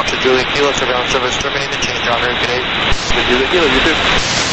Foxtrot Juliet Kilo, surveillance service terminated, change on route, good day. Juliet Kilo, you too.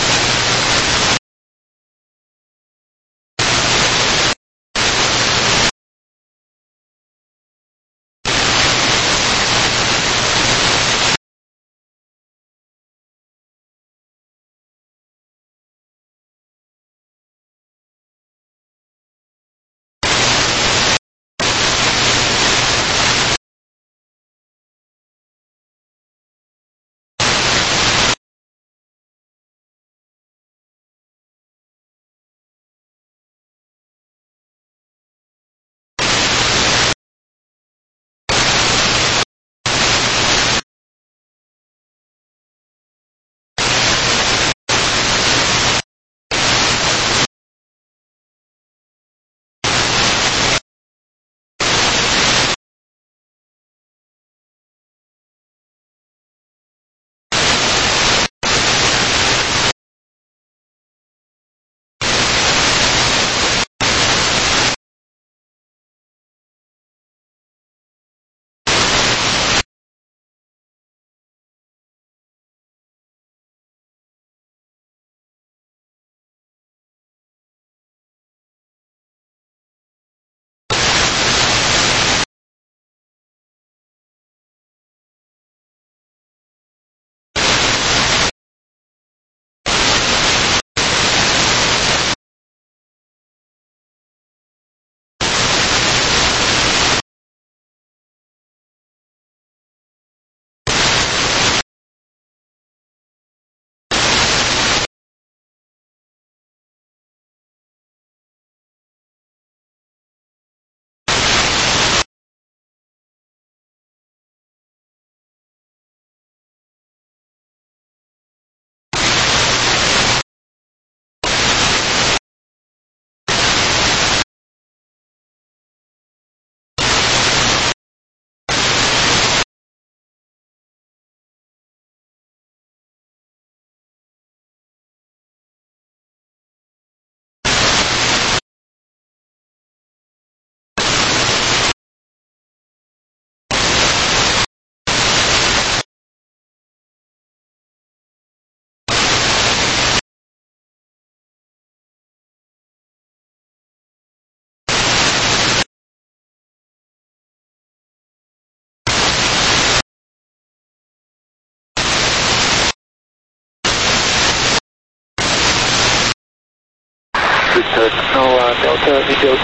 Delta DOT.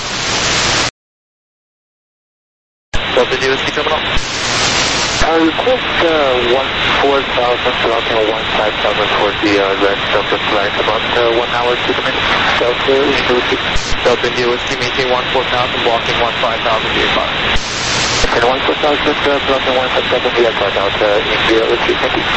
Delta DOT terminal. Request 14,000 to Delta 15,000 for the red Delta flight, about 1 hour, 2 minutes. Delta DOT. Delta DOT, maintain 14,000, blocking 15,000 VFR. And 14,000, blocking 15,000 VFR, Delta India OT, thank you.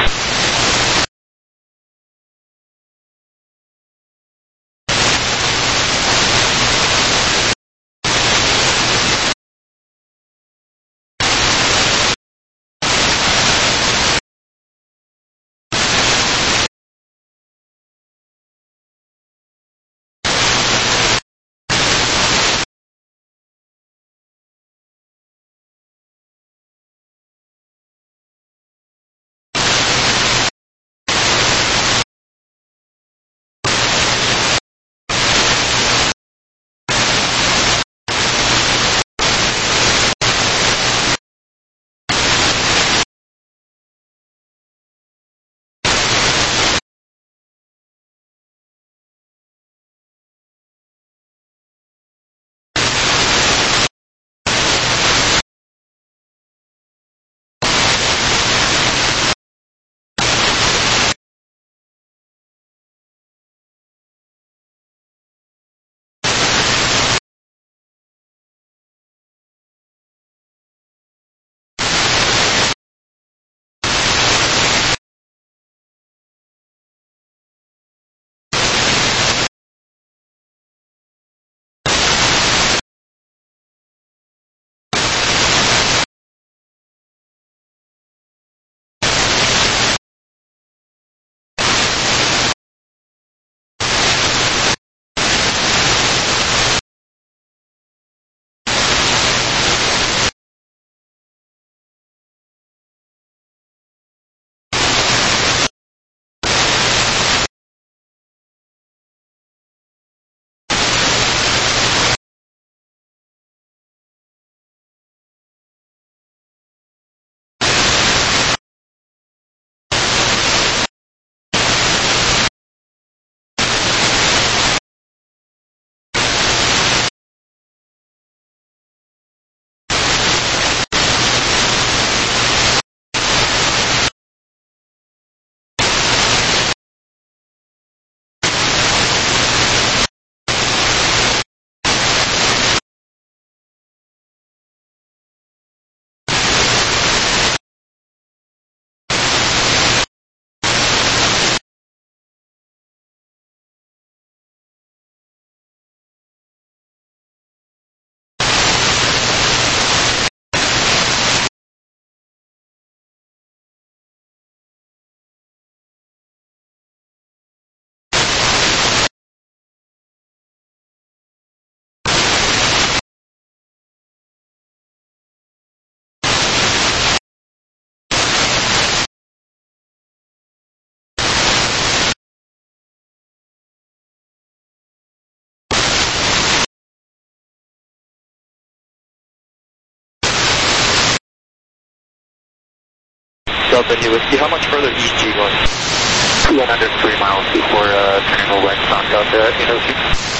Delta New Whiskey, how much further east are you going? 103 miles before turning west on Delta University.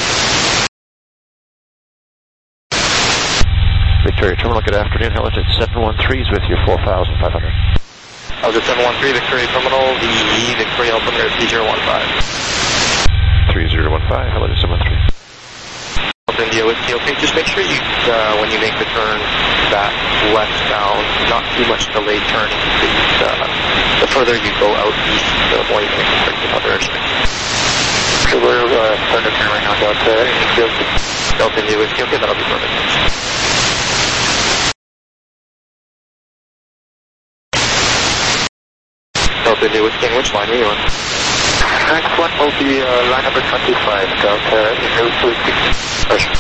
Victoria Terminal, good afternoon. Heliport 713 is with you, 4,500. Delta 713, Victoria Terminal, the Victoria altimeter is 3015. 3015, hello 713. Delta India Whiskey, okay, just make sure you, when you make the turn back westbound, not too much delayed turning, because the further you go out east, the more you can expect another airspace. So we're starting to turn right now, Delta India Whiskey, okay, that'll be perfect. Delta India Whiskey, and which line are you on? Next one will be line number 25, Delta India Whiskey. Roger.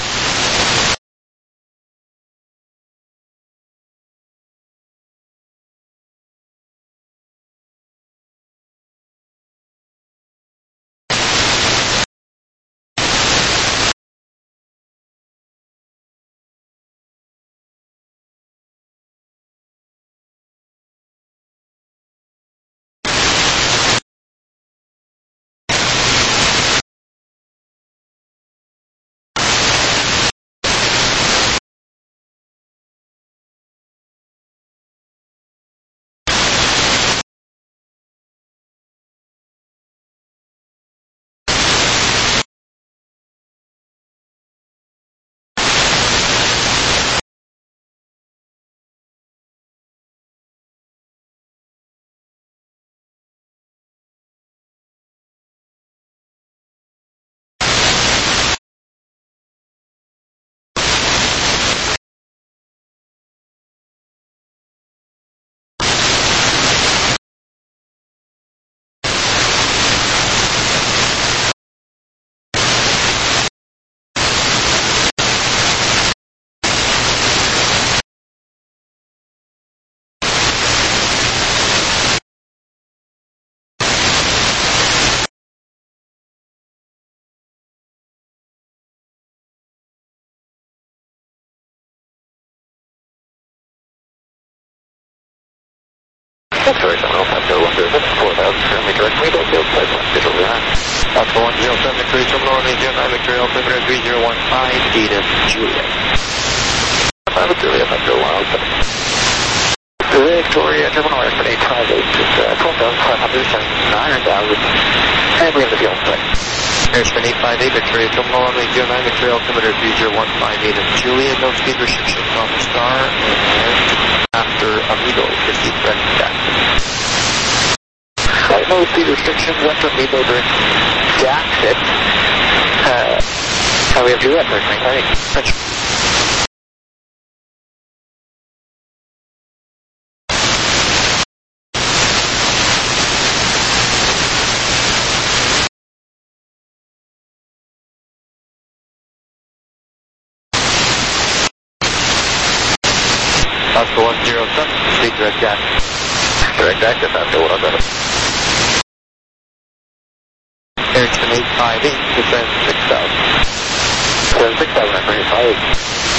Victoria Terminal, Echo 107, 4,000, currently direct me, don't feel flight 1 behind. Alpha 107, Victoria Terminal, Romeo 09, Victoria altimeter 3015, Data Juliet. Victoria, Echo 107. Victoria Terminal, estimate 58, 12,500, setting 9,000, and we have the field site. Airspan 858, Victoria Terminal, Romeo 09, Victoria altimeter 3015, Data Juliet, no speed restrictions on the star, and after Amigo, proceed direct back. No speed restrictions, went from Amigo during exit. We have Juliet for 958. Alpha 107, proceed direct back. Direct active, Alpha 107. Airspan 858, descend 6000. Descend 6000, I'm pretty high.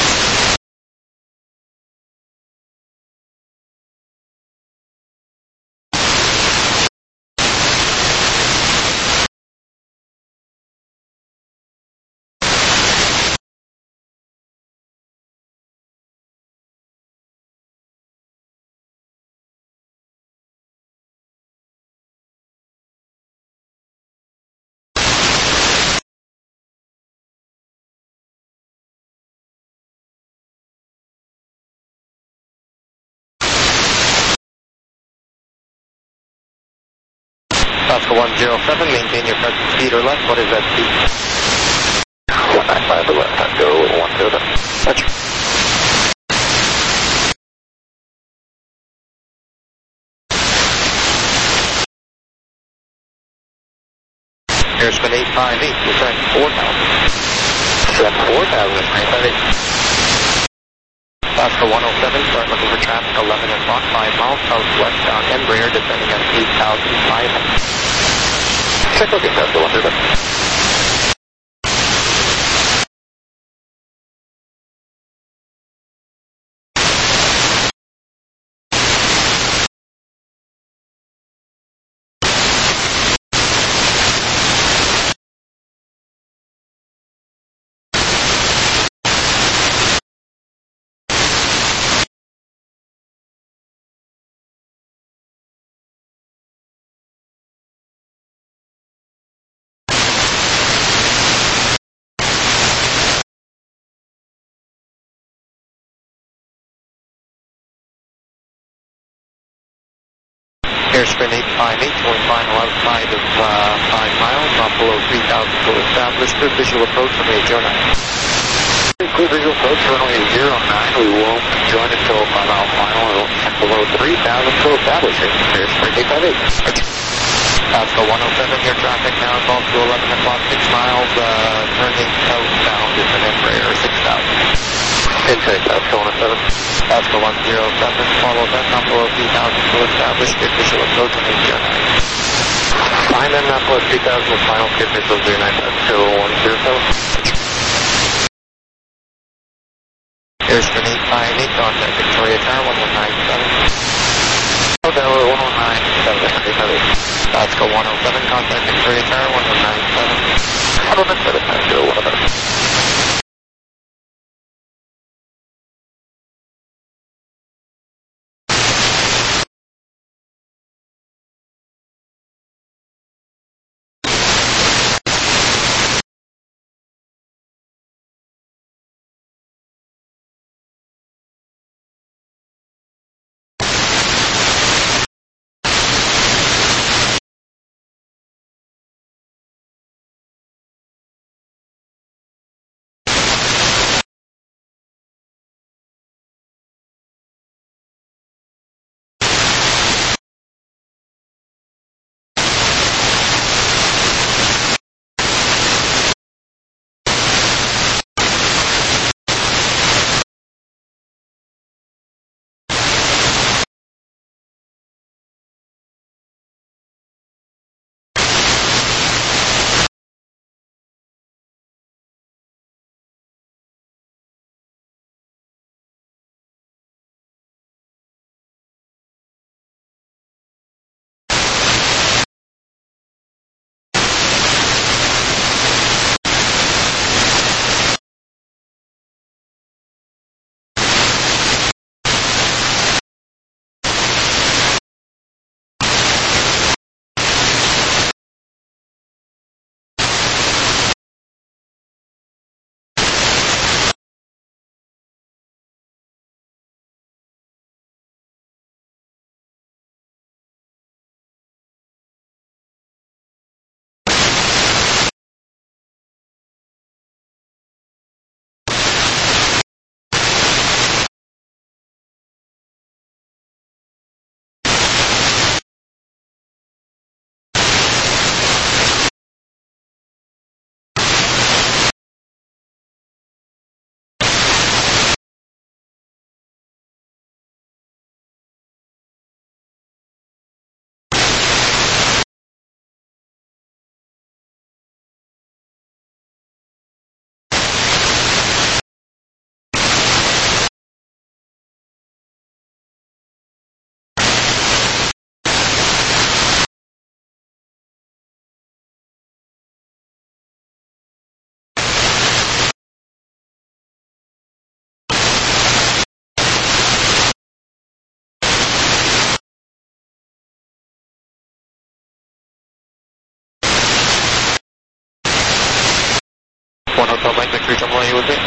Alpha 107, maintain your present speed or less. What is that speed? 195 or less, Echo 107. Roger. Airspan 858, descend 4000. Descend 4000, 958. Oscar 107, start looking for traffic 11 o'clock, 5 miles southwestbound Embraer, descending at 8,500. Check looking, Oscar 107. Airsprint 858, going final outside of 5 miles, not below 3,000 full established. Good visual approach from 809. Good visual approach, runway 09. We won't join until 5 mile final. And below 3,000 full established. Airsprint 858. Pasco 107, your traffic now is off to 11 o'clock, 6 miles, turning southbound is an Embraer 6000. Intake, Pasco 107. Pasco 107, follow that, not below 3,000 full established, good visual approach on 809. Fine then, not below 3,000 with final, good visual 09, Pasco 107. Airsprint 858, contact Victoria Tower 1197. Hotel 119, Pasco 107, contact Victoria Tower 1197. 117, Pasco 107. One Hotel Mike Victory, Terminal, you with me?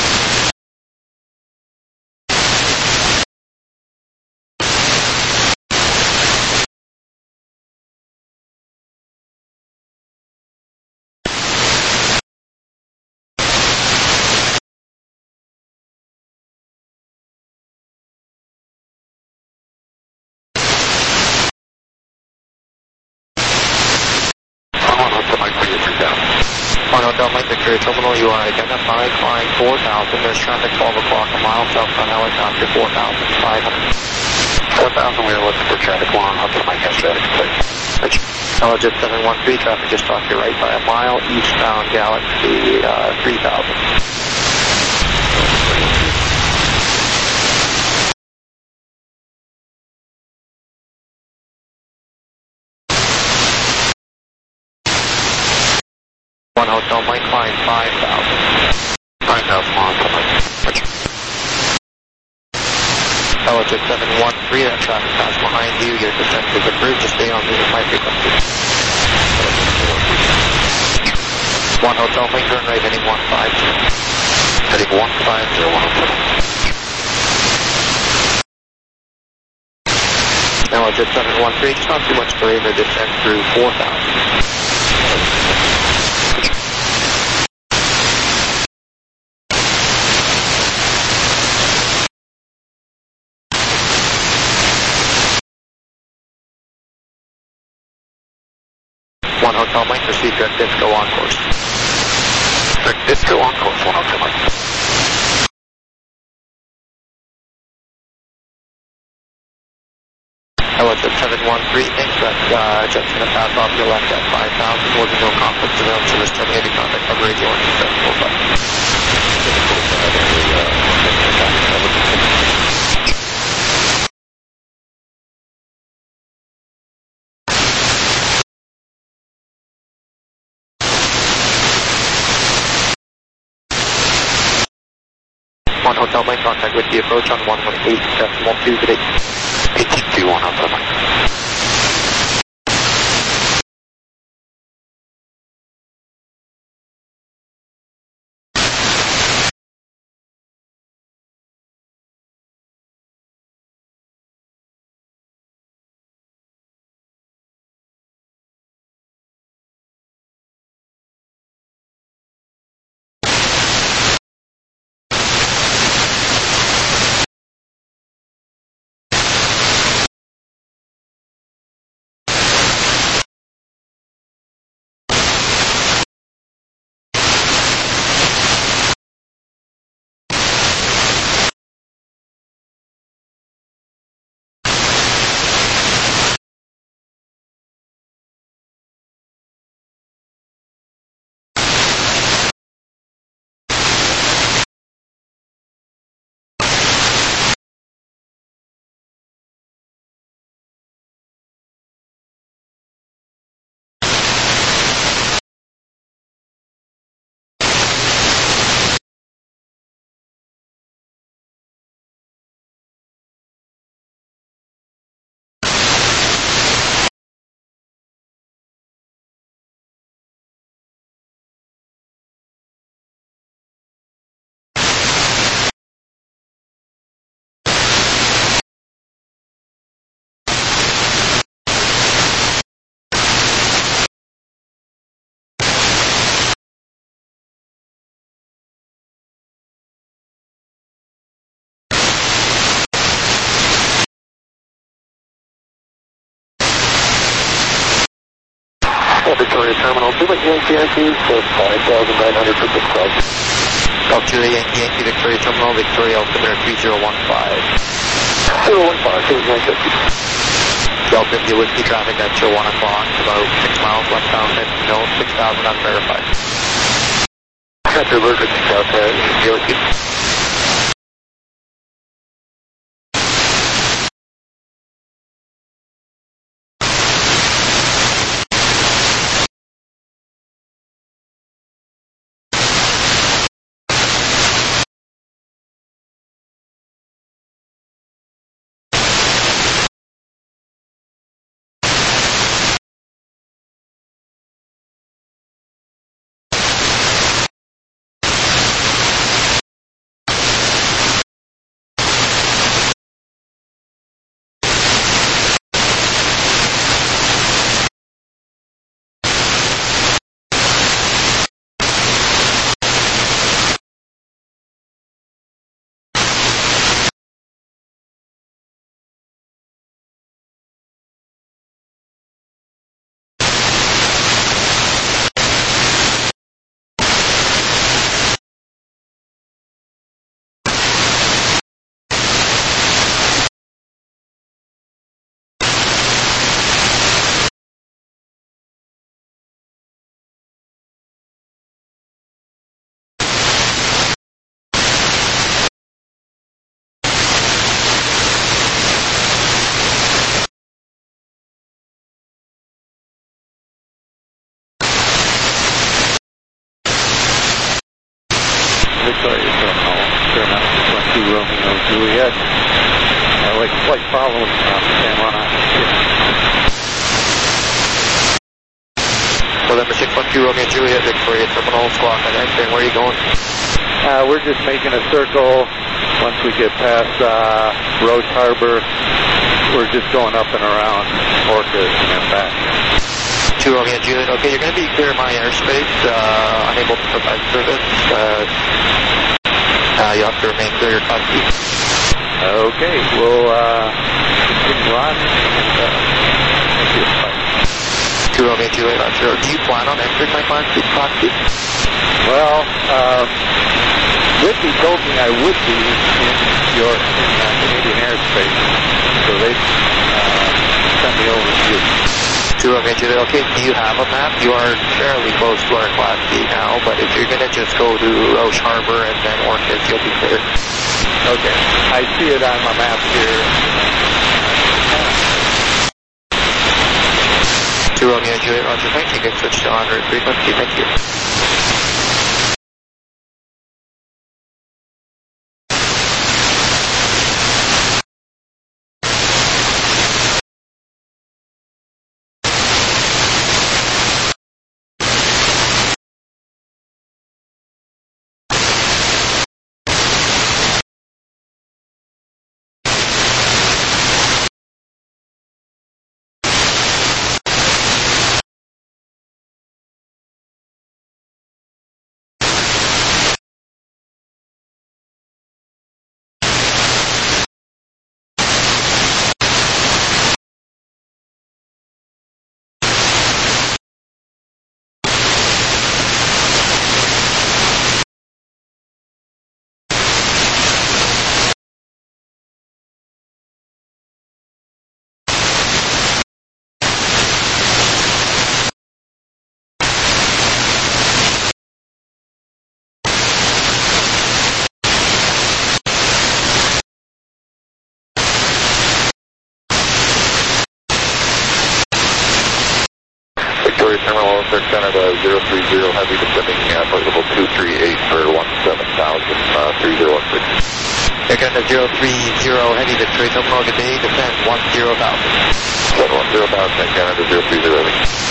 One Hotel Mike Victoria Terminal, you are identified, flying 4,000, there's traffic 12 o'clock a mile, southbound helicopter 4,500. 4,000, we are looking for traffic 1 Hotel Mike, has traffic complete. Legit 713, traffic just off your right by a mile, eastbound Galaxy 3000. One Hotel Mike, flying 5,000. 5,000 miles, Legit 713, that traffic pass behind you, your descent is approved, just stay on the high frequency. One Hotel Mike, turn right, heading 150. Heading 150, 107. Jet 713, just not too much delay in the descent through 4,000. One Hotel Mike, proceed direct disco on course. Direct disco on course, 1 Hotel Mike. Hello, Jet 713, thanks. That jet's going to pass off your left at 5,000. Will be no conflict to them. Service terminated. Contact on radio and 1 Hotel Mike, contact with the approach on 118.2 today. 18.2, 1 Hotel Mike. Victoria Terminal, 2 Yankee Yankee, so 5,900 for 6,000. Altura Yankee Yankee, Victoria Terminal, Victoria altimeter 3015. 015, Yankee. Delta India Whiskey traffic at 1 o'clock, about 6 miles westbound, no 6,000 unverified. Center emergency south, Yankee. Victoria Terminal, Paramount 2 Romeo Juliet. Like flight following San Juan. November 612 Romeo Juliet, Victoria Terminal, squawk and entering. Where are you going? We're just making a circle once we get past Rose Harbor. we're just going up and around Orcas and then back. 2 Romeo Juliet. Okay, you're going to be clear of my airspace, unable to provide service. You have to remain clear of your class B. Okay, we'll continue on. And, 2 Romeo Juliet, Roger. Do you plan on entering my class B? well, Whitby told me I would be in your Canadian airspace, so they sent me over to you. 2 Romeo Juliet. Okay, do you have a map? You are fairly close to our class B now, but if you're going to just go to Roche Harbor and then Orcas, you'll be clear. Okay, I see it on my map here. 2 Romeo Juliet, Roger. Thank you. You can switch to en route frequency. Thank you. Victoria Terminal, Sir Canada 030, heavy descending portable 238 for 17,000, 3016. Air Canada 030, heavy Victoria Terminal, good day, descend 10,000. 710,000, Canada 030, heavy.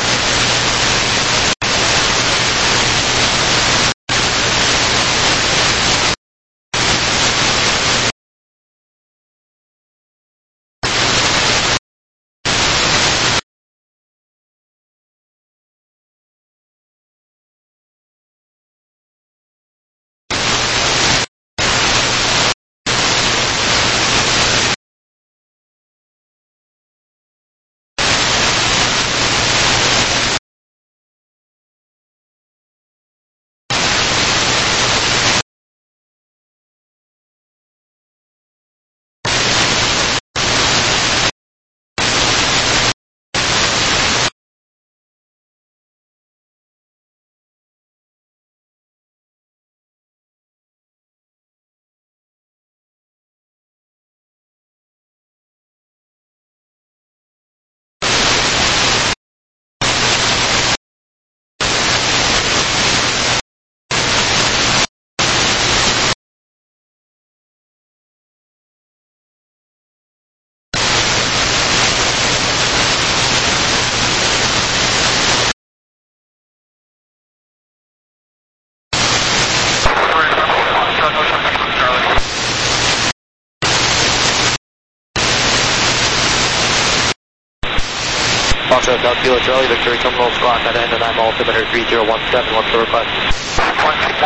Foxtrot South Kilo Charlie, Victoria Terminal, squawk at end, and I'm altimeter 3017. What's the request? 10,500.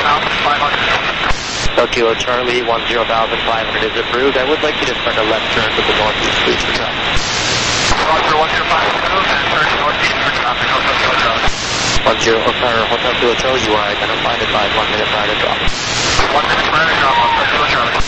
South Kilo Charlie, 10,500 is approved. I would like you to start a left turn to the northeast, please, for traffic. Roger, 1052, and turn northeast for traffic, Hotel Kilo Charlie. Hotel Kilo Charlie, you are identified at 1 minute prior to drop. 1 minute prior to drop, Hotel Kilo Charlie.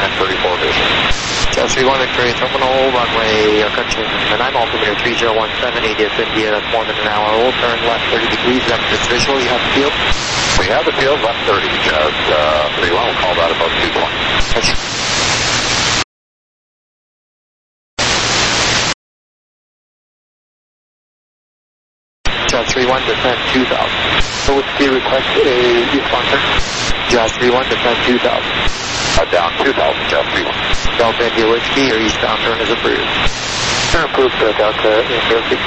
934 vision. Jazz 31 Victoria Terminal, runway, correction, 9 altimeter 3017, ADS India, that's more than an hour old, turn left 30 degrees, that's this visual, you have the field? We have the field, left 30, Jazz 31, we'll call that about 220. Gotcha. Jazz 31, descend 2000. So would the request a eastbound turn? Jazz 31, descend 2000. Down 2000, Jazz 31. Delta India Whiskey, your eastbound turn is approved. Turn approved, Delta India Whiskey.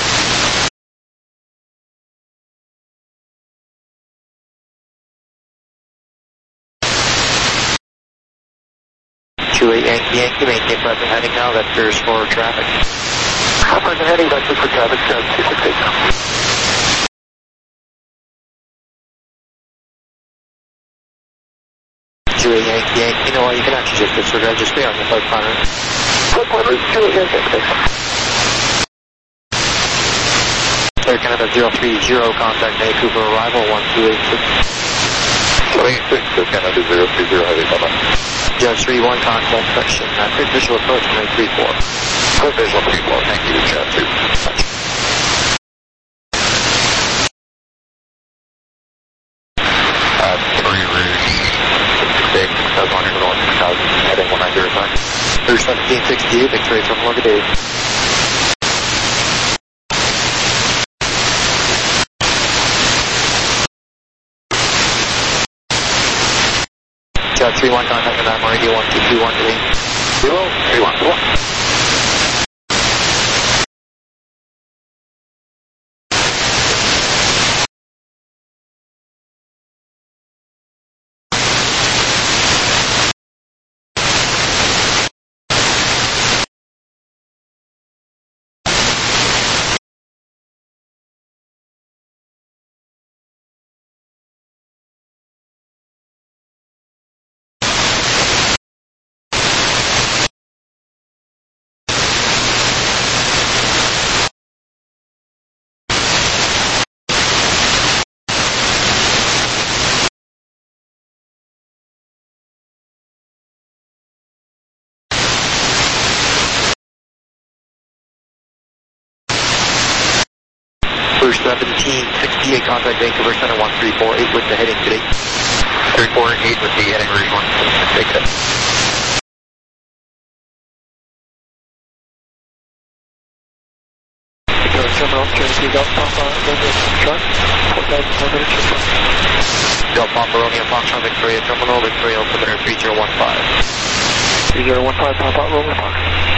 Yankee, maintain present heading now, vectors for traffic. Present heading, vectors for traffic, 268 now. Yankee, you know what, you can actually just disregard, just stay on the flight planner. Flight planner, Yankee, thanks. Air Canada 030, contact Vancouver, arrival 1286. 186, Air Canada 030, heavy, bye-bye. Jazz 31, contact section, quick visual approach, 934. Quick visual 34, thank you, Jazz 2. Three Rouge, 66, as long as we're going 6,000, heading 1905. Rouge 1768, Victoria Terminal, good day. Jazz 31, contact Madame Radio 1221 today. 3121. Rouge 1768, contact Vancouver Center 1348 with the heading today. 348 with the heading Rouge 1, take it. Victoria Terminal, Trinity, Delta Papa, Romeo Foxtrot, 4,400 Chipper. Delta Papa, Romeo Foxtrot, Victoria Terminal, Victoria altimeter 3015. 3015, Papa, Romeo Fox.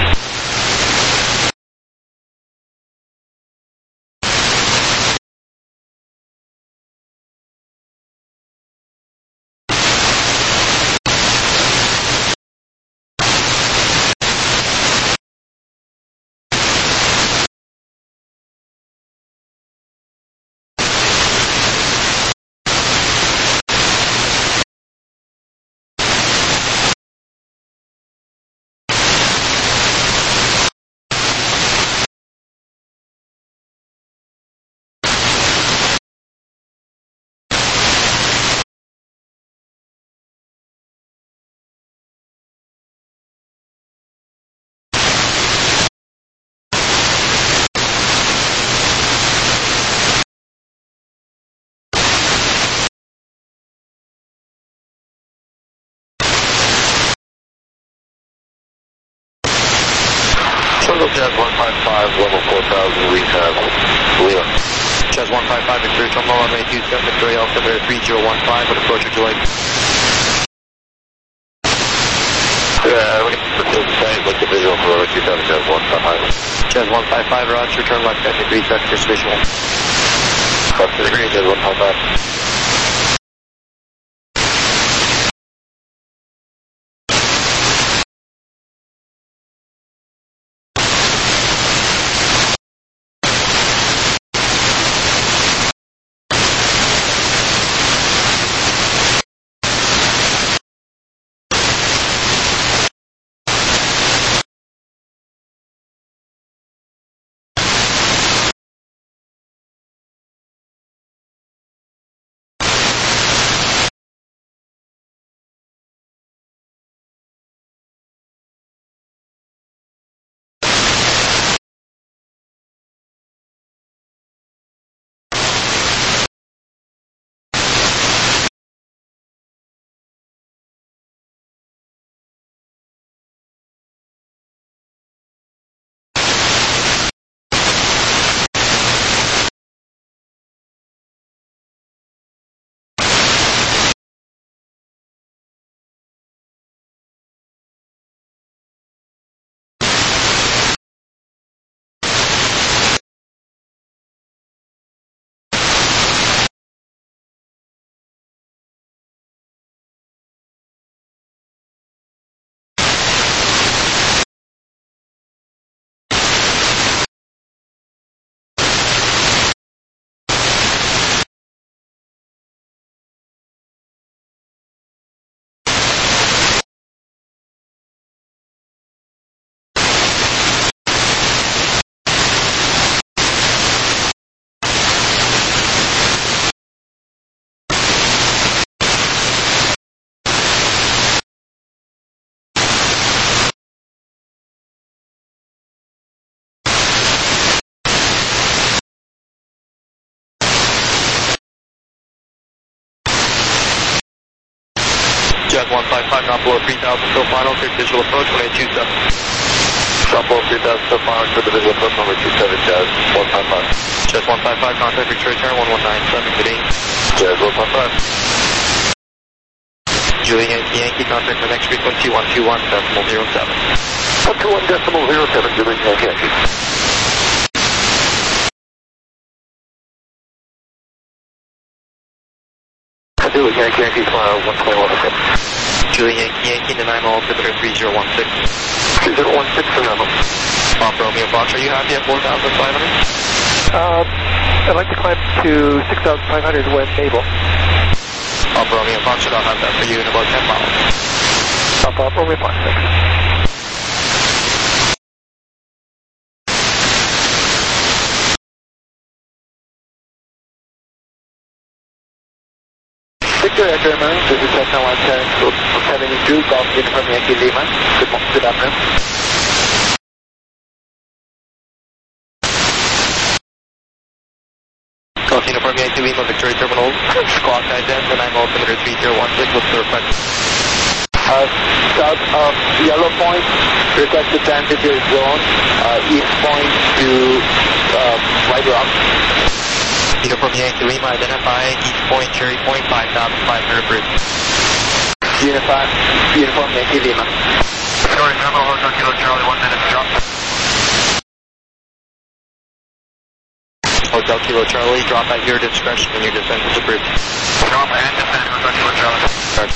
Jazz 155, level 4000, we have Leo. Jazz 155, Victoria Terminal, runway 27, Victoria altimeter 3015 with approach to July. We can proceed to say, look at visual for runway 27, Jazz 155. Jazz 155, roger, turn left 10 degrees, vectors visual. Left 10 degrees, Jazz 155. Jazz 155, not below 3,000, still final, clear visual approach, 1827. Drop below 3,000, still final, for the visual approach, number 27, Jazz 155. Jazz 155, contact Victoria Tower, 1197, good evening. Jazz 155. Julie Yankee, contact the next frequency, 121.07. 121.07, Julie Yankee. Julie Yankee, 121.07. Julie Yankee, deny all altimeter 3016. 3016, remember. Pop Romeo Fox, are you happy at 4,500? I'd like to climb to 6,500 when able. Pop Romeo Fox, I'll have that for you in about 10 miles. Pop Romeo Fox, thanks. Victoria German, this is Cessna 172, Golf Uniform Yankee Lima. Good afternoon. Golf Uniform Yankee Lima, Victoria Terminal, squawk ident, and I'm altimeter 3016, what's the request? South of Yellow Point, request to transit your zone, East Point to White Rock. Uniform Yankee Lima, identify East Point, Cherry Point, 5,500 bridge. Uniform Yankee Lima. Victoria Terminal, Hotel Kilo Charlie, 1 minute drop. Hotel Kilo Charlie, drop at your discretion when your descent is approved. Drop and descent, Hotel Kilo Charlie.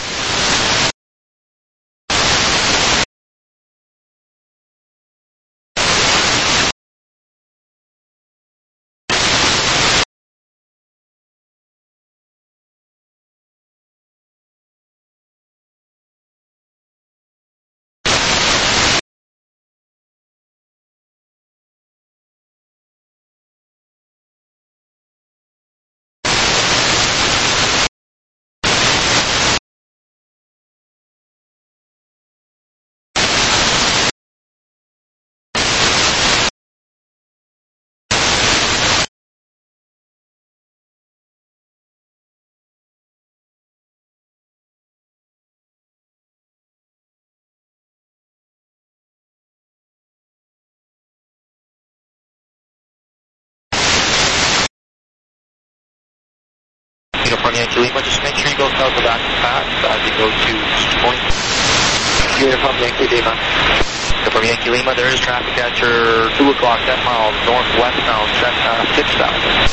Uniform Yankee Lima, just make sure you go south of that path as you go to East Point. Uniform Yankee Lima. Uniform Yankee Lima, there is traffic at your 2 o'clock 10 miles northwest bound, 6,000.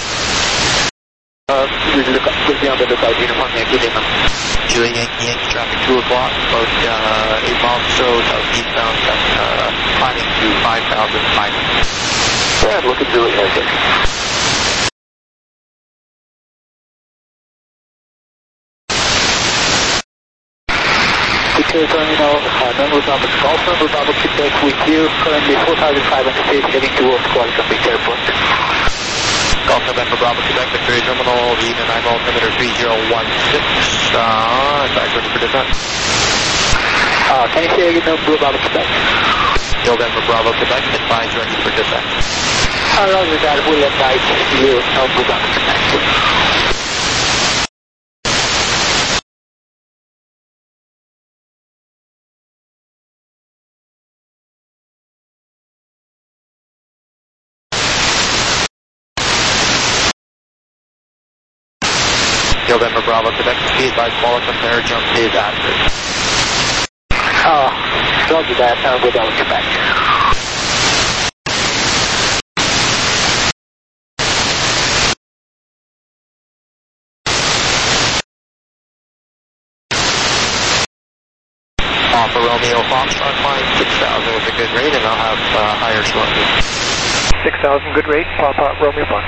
We'll be on the lookout, Uniform Yankee Lima. Julie Yankee, traffic 2 o'clock, about 8 miles or so southeastbound, climbing to 5,500. Yeah, look at Julie Yankee. Victoria Terminal, number Bravo, Golf number Bravo, Quebec with you, currently 4,500 feet heading towards Kuala Lumpur Airport. Golf November Bravo, Quebec, Victoria Terminal, the Even 9 altimeter 3016, back ready for descent. Can you say again, number Bravo, Quebec? November Bravo, Quebec, advise ready for descent. Roger that, we'll advise you, number Bravo, Quebec. November Bravo, Quebec, speed by smaller compare, jump is accurate. Roger that, we're down to Quebec. Alpha Romeo Foxtrot, climb 6,000 with a good rate, and I'll have higher shortly. 6,000, good rate, Papa Romeo Fox.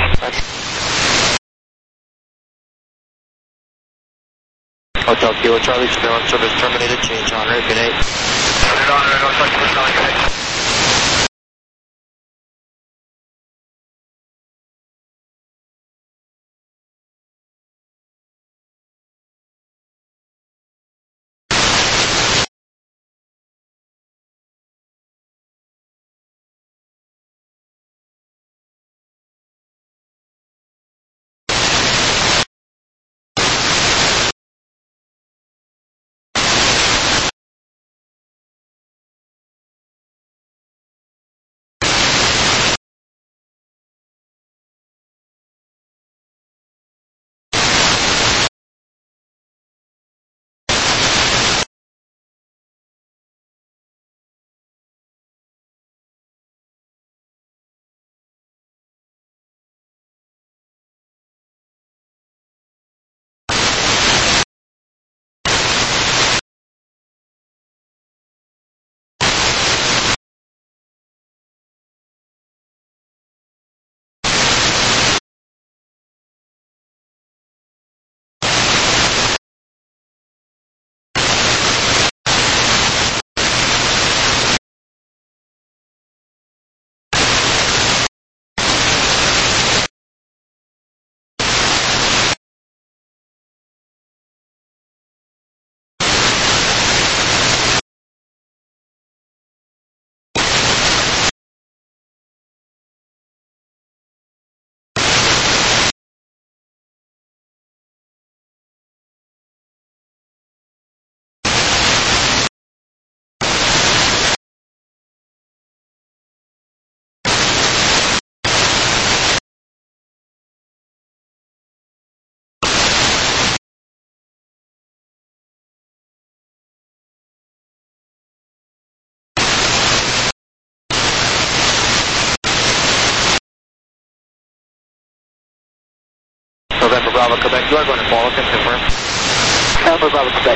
Hotel Kilo Charlie, surveillance service terminated, change on rate, good night. Hotel Kilo Charlie, good night. Bravo, Quebec. You are going to Qualicum, confirm. November Bravo, Quebec.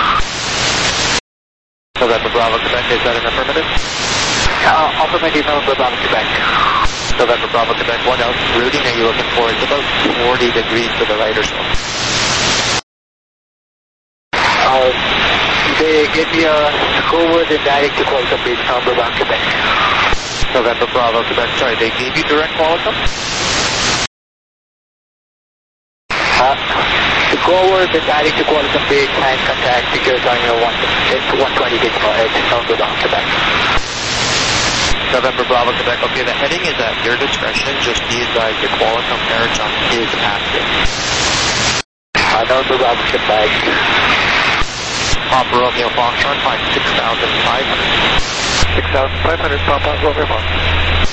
November, Bravo, Quebec. Is that an affirmative? Affirmative, November Bravo, Quebec. November, Bravo, Quebec. What else? Routing are you looking for? It's about 40 degrees to the right or so. They gave me a forward and direct to Qualicum base, November Bravo, Quebec. November, Bravo, Quebec. Sorry, they gave you direct Qualicum? The forward and direct to Qualicum base and contact secure terminal 120 base for edge, November Bravo, Quebec. November, Bravo, Quebec. Okay, the heading is at your discretion. Just be advised the Qualicum air jump is active. November Bravo, Quebec. Papa Romeo Foxtrot, climb 6,500. 6,500, Papa Romeo Fox.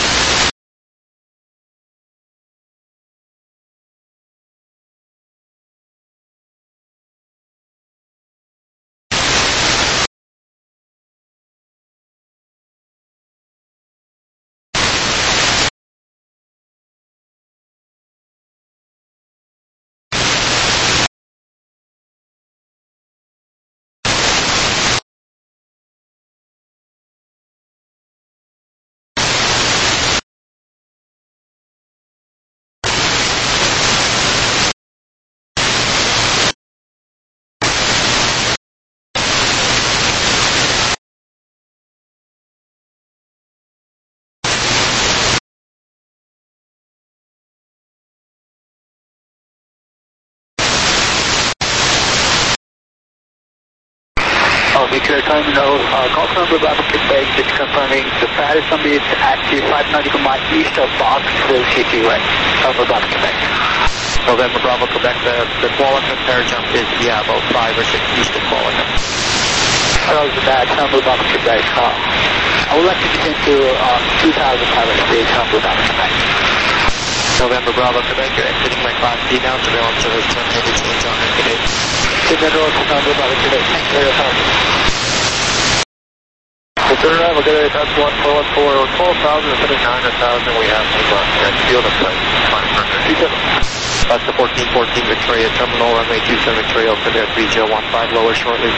Secure terminal, Golf November Bravo, Quebec, just confirming the Paris number is active 5 nautical miles east of Box, will CT right, November Bravo, Quebec. November, Bravo, Quebec. The Qualicum air jump is, about 5 or 6 east of Qualicum. Roger that, November Bravo, Quebec. I would like to descend to 2,500 feet, November Bravo, Quebec. November, Bravo, Quebec. You're exiting my Class D now. Surveillance service terminated. Change on today. Signal road, November Bravo, Quebec. Thanks for your help. Turn around, we'll get it at 1414, 12,000, instead of 9,000, we have to field of sight. That's the 1414 Victoria Terminal, runway 27 Victoria, open there 3015, lower shortly.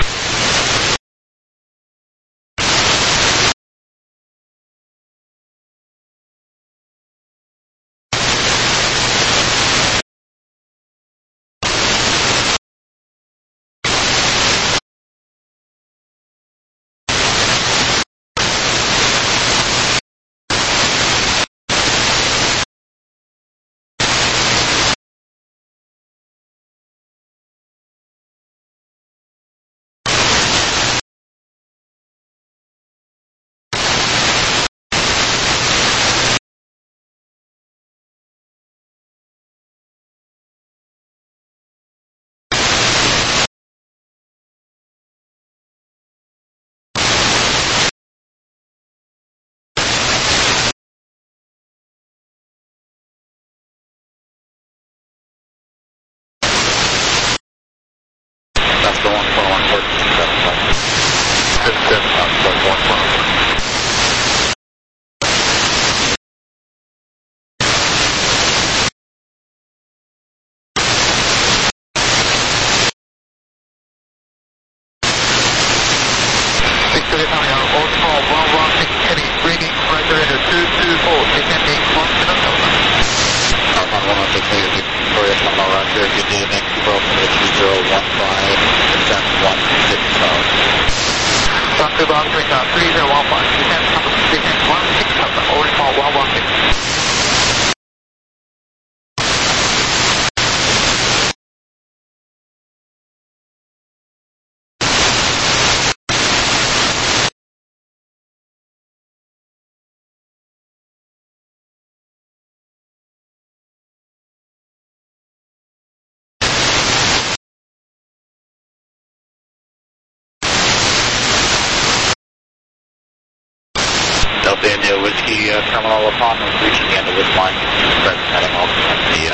Delta India Whiskey Terminal upon reaching the end of this line, start heading off the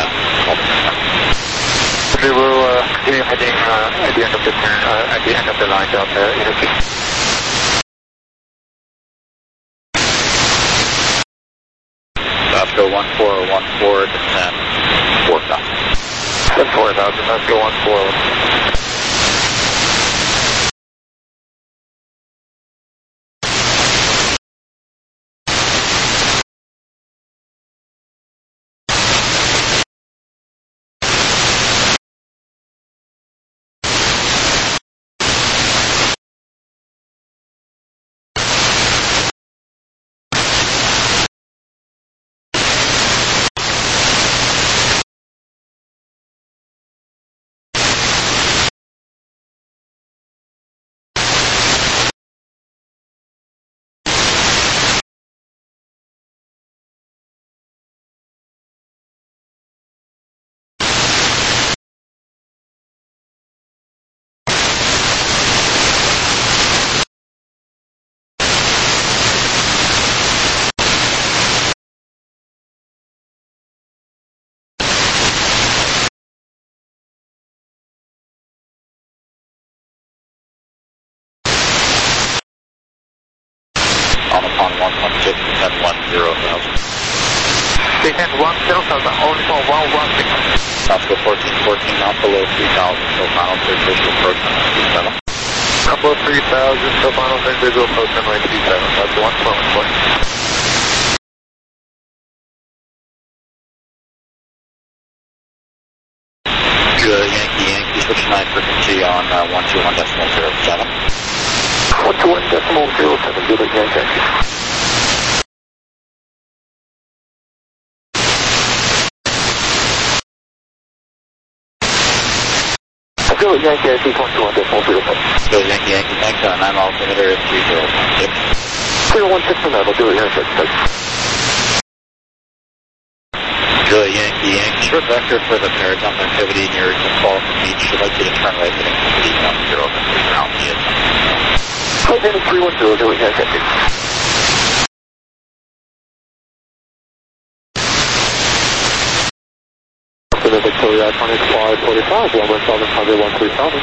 We will continue heading at the end of the turn, at the end of the line, Delta India. Vasco 1414, descend 4,000. 74000, that's go 14. On 116 and 10,000. Descend 10,000, only for 116. Oscar 1414, not below 3,000, so final third visual approach on 27. Couple of 3,000, so final third visual approach on 27. That's 112. Yankee, switch 9 frequency on 121.07. 121.07, good Yankee. Good Yankee, I see 21.07. Good Yankee, thanks. 9 altimeter is 3016. 3016 level, do it Yankee. Good Yankee, short vector for the maritime activity near Falcon Beach. I'd like you to turn right heading to 310 and ground me at 310, do it Yankee. To the Victoria 2545, 11700, 13000.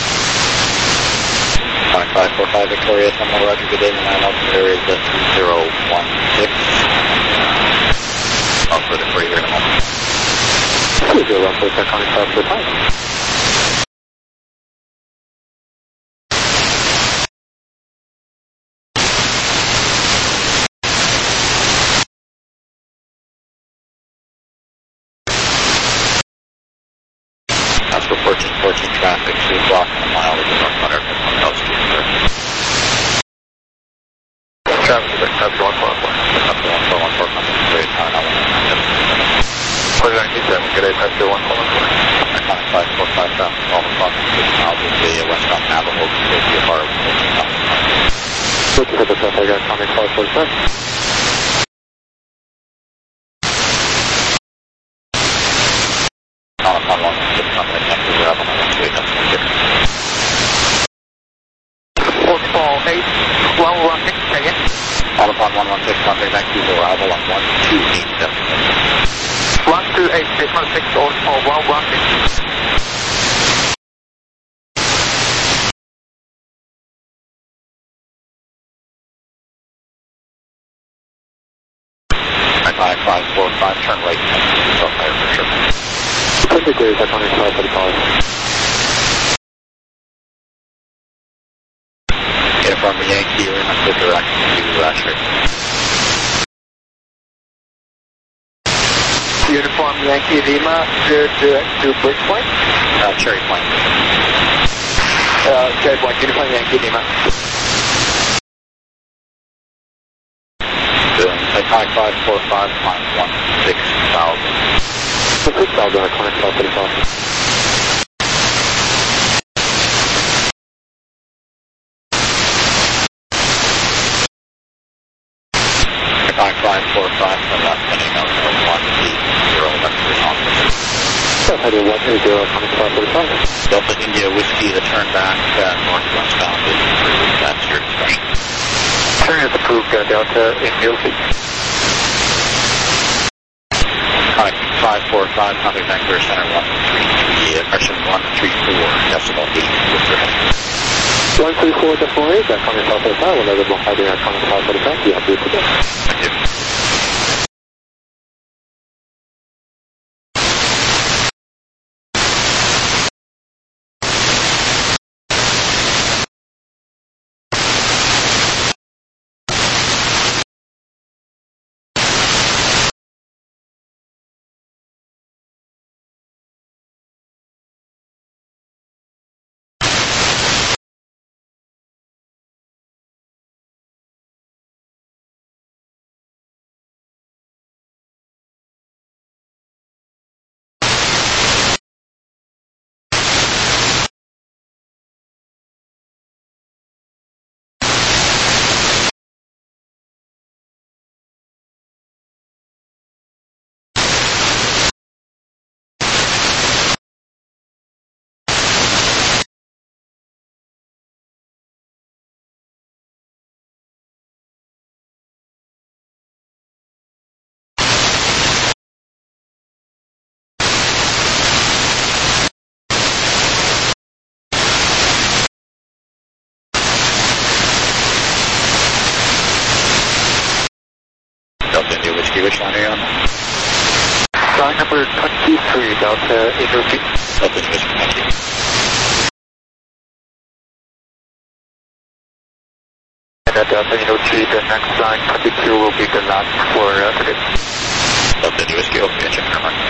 5545 Victoria, Terminal Roger, good day, 9 altimeter is 3016. I'll put it for you here in a moment. 3016, 2545. Oscar 1414 traffic, 2 o'clock and a mile to the north corner of Hotel Street. Traffic, that's 114. Up to 1414, coming to Great Town, 197, good day, that's 114. Iconic 545 traffic, all the talking 6 miles of the westbound Navajo, to the bar, 14,000. Looking for the traffic, iconic 547. On 116, coming to Texas, we're up on 128, that's 448, 116, again. All upon 116, contact Vancouver, arrival on 128, that's 128, 616, or 116. Iconic 545, turn right, South Higher for sure. 10 degrees, iconic 545. From Yankee, we're in a good direction to Ashford. Uniform Yankee Lima, direct to Bridge Point? Cherry Point. Cherry Point, Uniform Yankee Lima. Doing Iconic 545, climb 16,000. 6,000, iconic 545. Iconic 545, from left heading out to 180, left response. Left heading 180, iconic 545. Delta India Whiskey, the turn back northwestbound is approved. That's your discretion. Turn is approved, Delta India Whiskey. Iconic 545, contact Vancouver Center 133, correction 134, decimal 8, with your heading. 134.8, iconic 545, whenever we're heading iconic 545, you have to do today. Thank you. which line are you on? Line number 23, Delta 802. Delta New Whiskey, thank you. And at Delta 802, the next line 22 will be the last for today. Delta New Whiskey, okay, check your mark.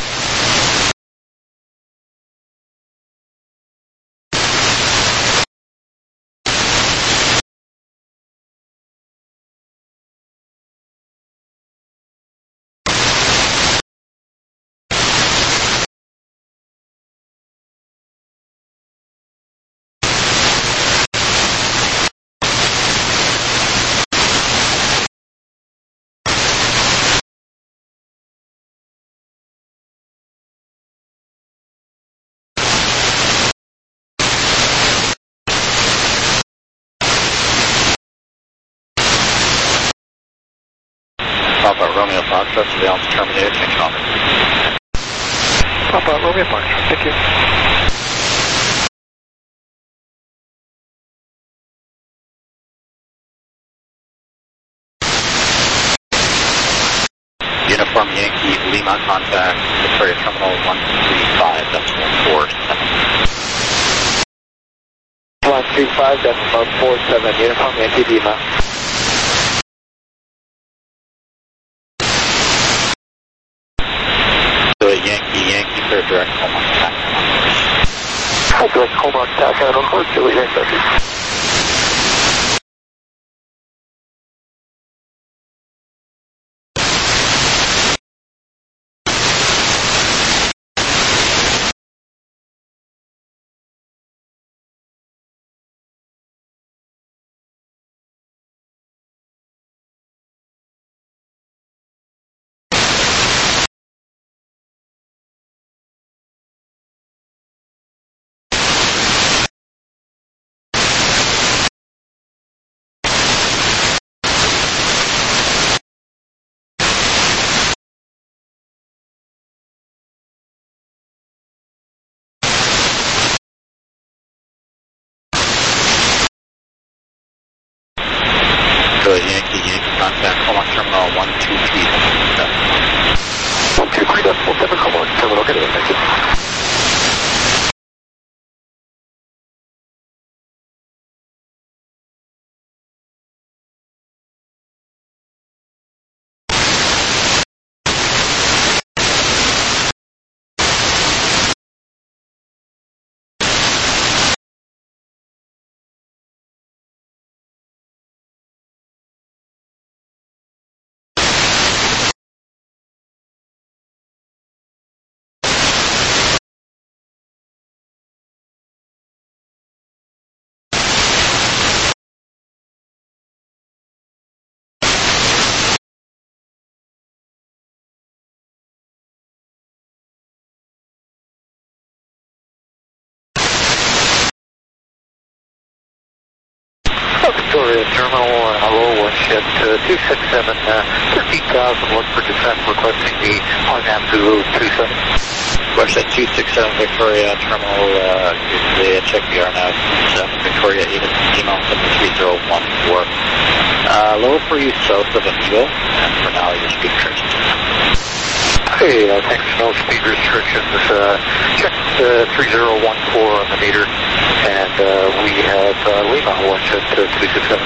Papa Romeo Foxtrot, surveillance terminated, change office. Papa Romeo Foxtrot, thank you. Uniform Yankee Lima contact, Victoria Terminal 135, that's 147. 135, that's 147, Uniform Yankee Lima. Yankee for direct home attack. Direct home attack, I don't know, Julie Yankee. Yankee contact, Comox Terminal 123. 123, that's 17, Comox Terminal, get it, thank you. Victoria Terminal, hello, warship 267, 13,000, look for descent, requesting the on Absolute 27. Warship 267 Victoria Terminal, check the RNAV, Victoria 8 email 73014. Low for you south of Amigo, and for now your speed restrictions. Hey, thanks, no speed restrictions. Check 3014 on the meter, and we have Lima warship 267.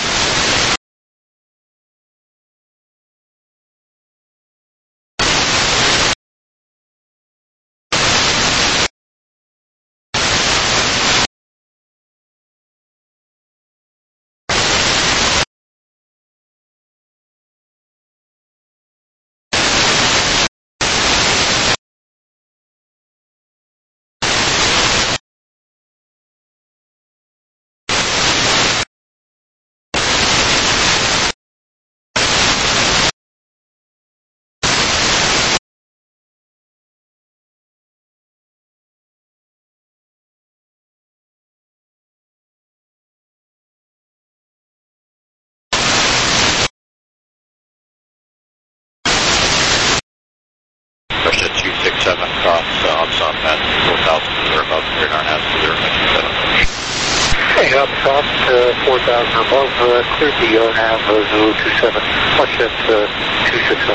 Russia 267 cross, Oxop at 4,000, we're about 3.5 to 0.27. Hey, Heading up top to 4,000 above, clear the nav 027, watch at 267.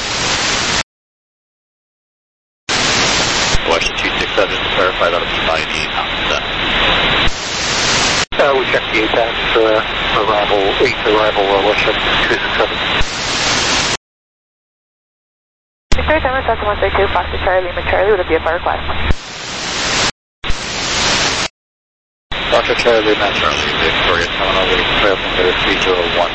Watch at 267, verify that'll be by the We checked the ATAX, arrival, 8th arrival, watch at 267. Victoria Tower, South 132, Foxtrot Charlie, Lima Charlie with a VFR request. Dr. Charlie, Lima Charlie, Victoria Terminal with trail number 3012.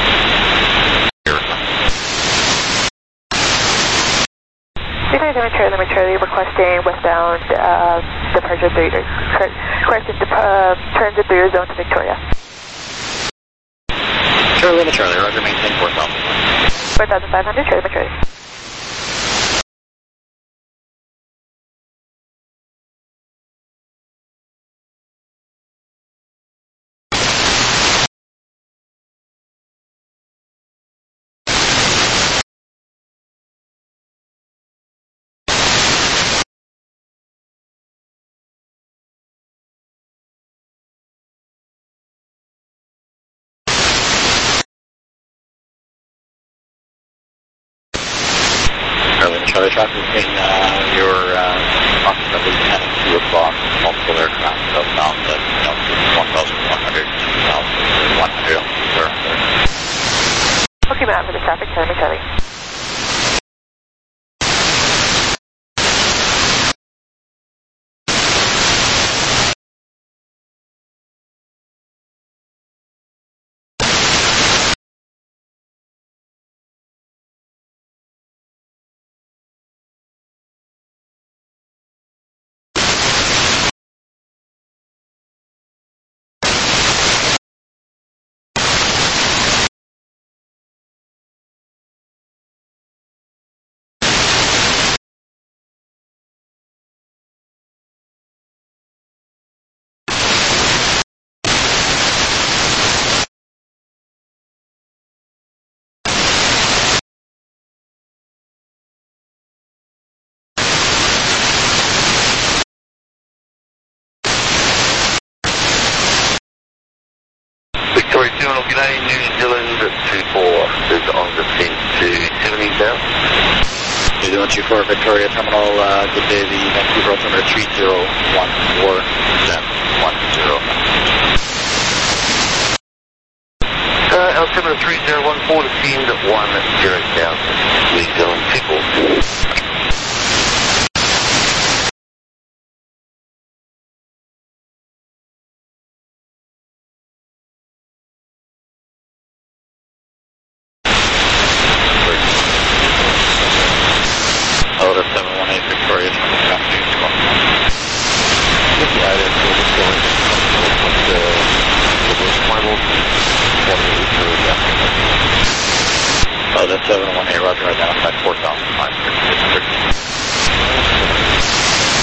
Victoria Tower, Charlie, Lima Charlie requesting westbound departure corrected transit through your zone to Victoria. Charlie, Lima Charlie, roger, maintain 4,000. 4,500, Charlie, Lima Charlie. Charlie traffic between your approximately 10 and 2 o'clock, multiple aircraft southbound at 1,100, 2,100, Okay, ma'am, for the traffic, Charlie, Charlie. Victoria Terminal, good day, New Zealand 24 is on descent to 70 down. New Zealand 24, Victoria Terminal, good day, the Vancouver altimeter 3014, 1014. Altimeter 3014 descend 10 down, New Zealand 24. Elder 718 Victoria Terminal, good afternoon, Elder 718, roger, identified 4,500.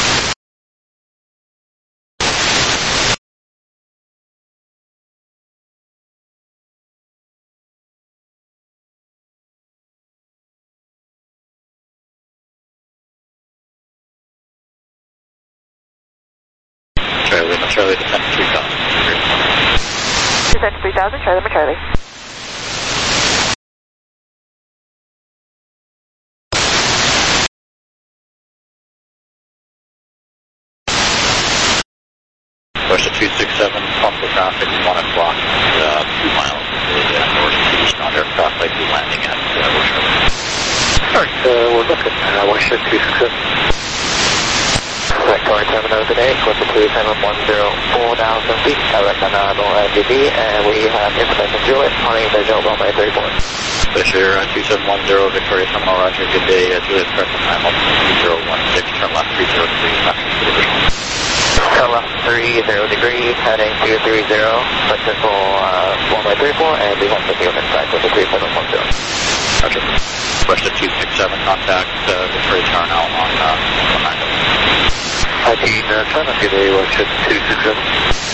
Charlie, descent to 3,000. Descent to 3,000, Charlie, Lima Charlie. Push at 267, possible traffic, 1 o'clock, 2 miles to the northeast on aircraft likely landing at Rochelle. Alright, we're looking at watch at 267. Victoria Terminal today, with the 2710 4,000 feet, direct on LGB, and we have information Juliet, honey, visual runway 34. Fisher 2710, Victoria Terminal, roger, good day, Juliet, correct time, 3016, turn left 303, traffic to the Turn left 30 degrees, heading 230, successful runway 34, and we want to be on inside with the 3710. Roger. West at 267, contact Victoria Terminal on 190. ID, turn up your day, watch at 267.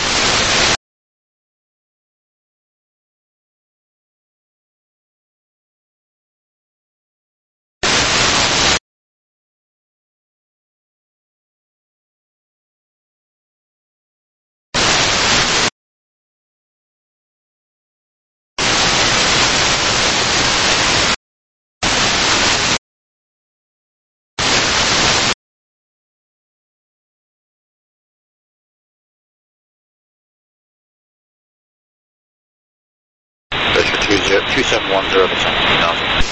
2710 to 17,000.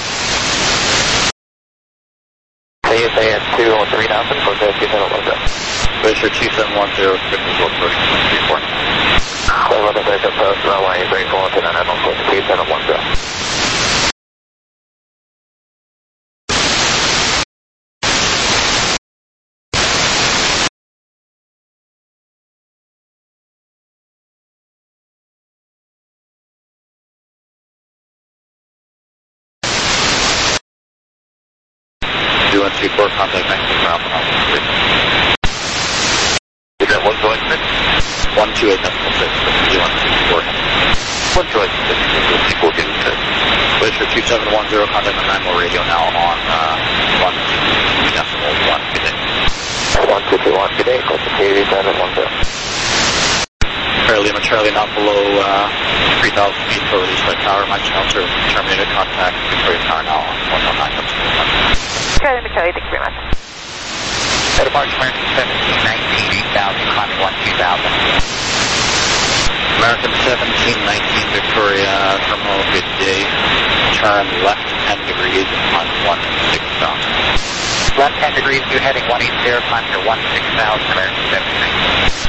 Say at 203,000 for the 2710. Glacier 2710, Victor's World Version 134. Well, let me break up post, runway, break forward to 2710. Doing 24, contact 19 ground for Alpha. Is that 1.6? 128.6 for D124. 1.6 equal to Glacier 2710, contact the 9 more radio now on 1.1. Good day. 1221, good day, close to 2710. Charlie, Charlie, not below 3,000 feet for release by power. Mike Schnauzer, terminated contact. Victoria Tower now on 119. Charlie, thank you very much. At March American 1719, 8,000, climbing 12,000. American 1719 Victoria Terminal, good day. Turn left 10 degrees on 16,000. Left 10 degrees, new heading 180, climb to 16,000, American 1719.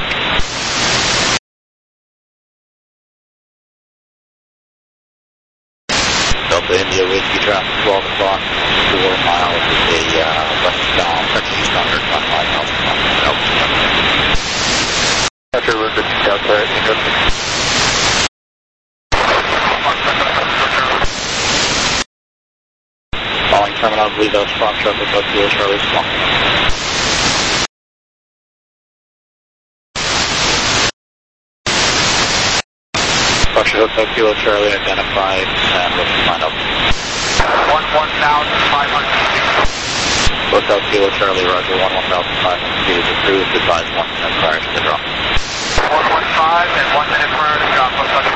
Delta India Whiskey traffic 12 o'clock, 4 miles with a westbound, eastbound 35,000 altitude. After we're good, Delta India. Following terminal, I believe that's Foxtrot with Tokyo Charlie Small. Foxtrot Tokyo Charlie identified and looking to find out. 11,500. Hotel Kilo Charlie, Roger, 11,500 feet is approved, advise 1 minute prior to the drop. 115 and 1 minute prior to drop,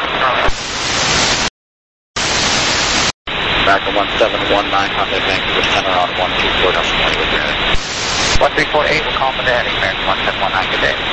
American 1719, contact Vancouver Center on 124.20 with your heading. 1348 will call for the heading, American 1719, good day.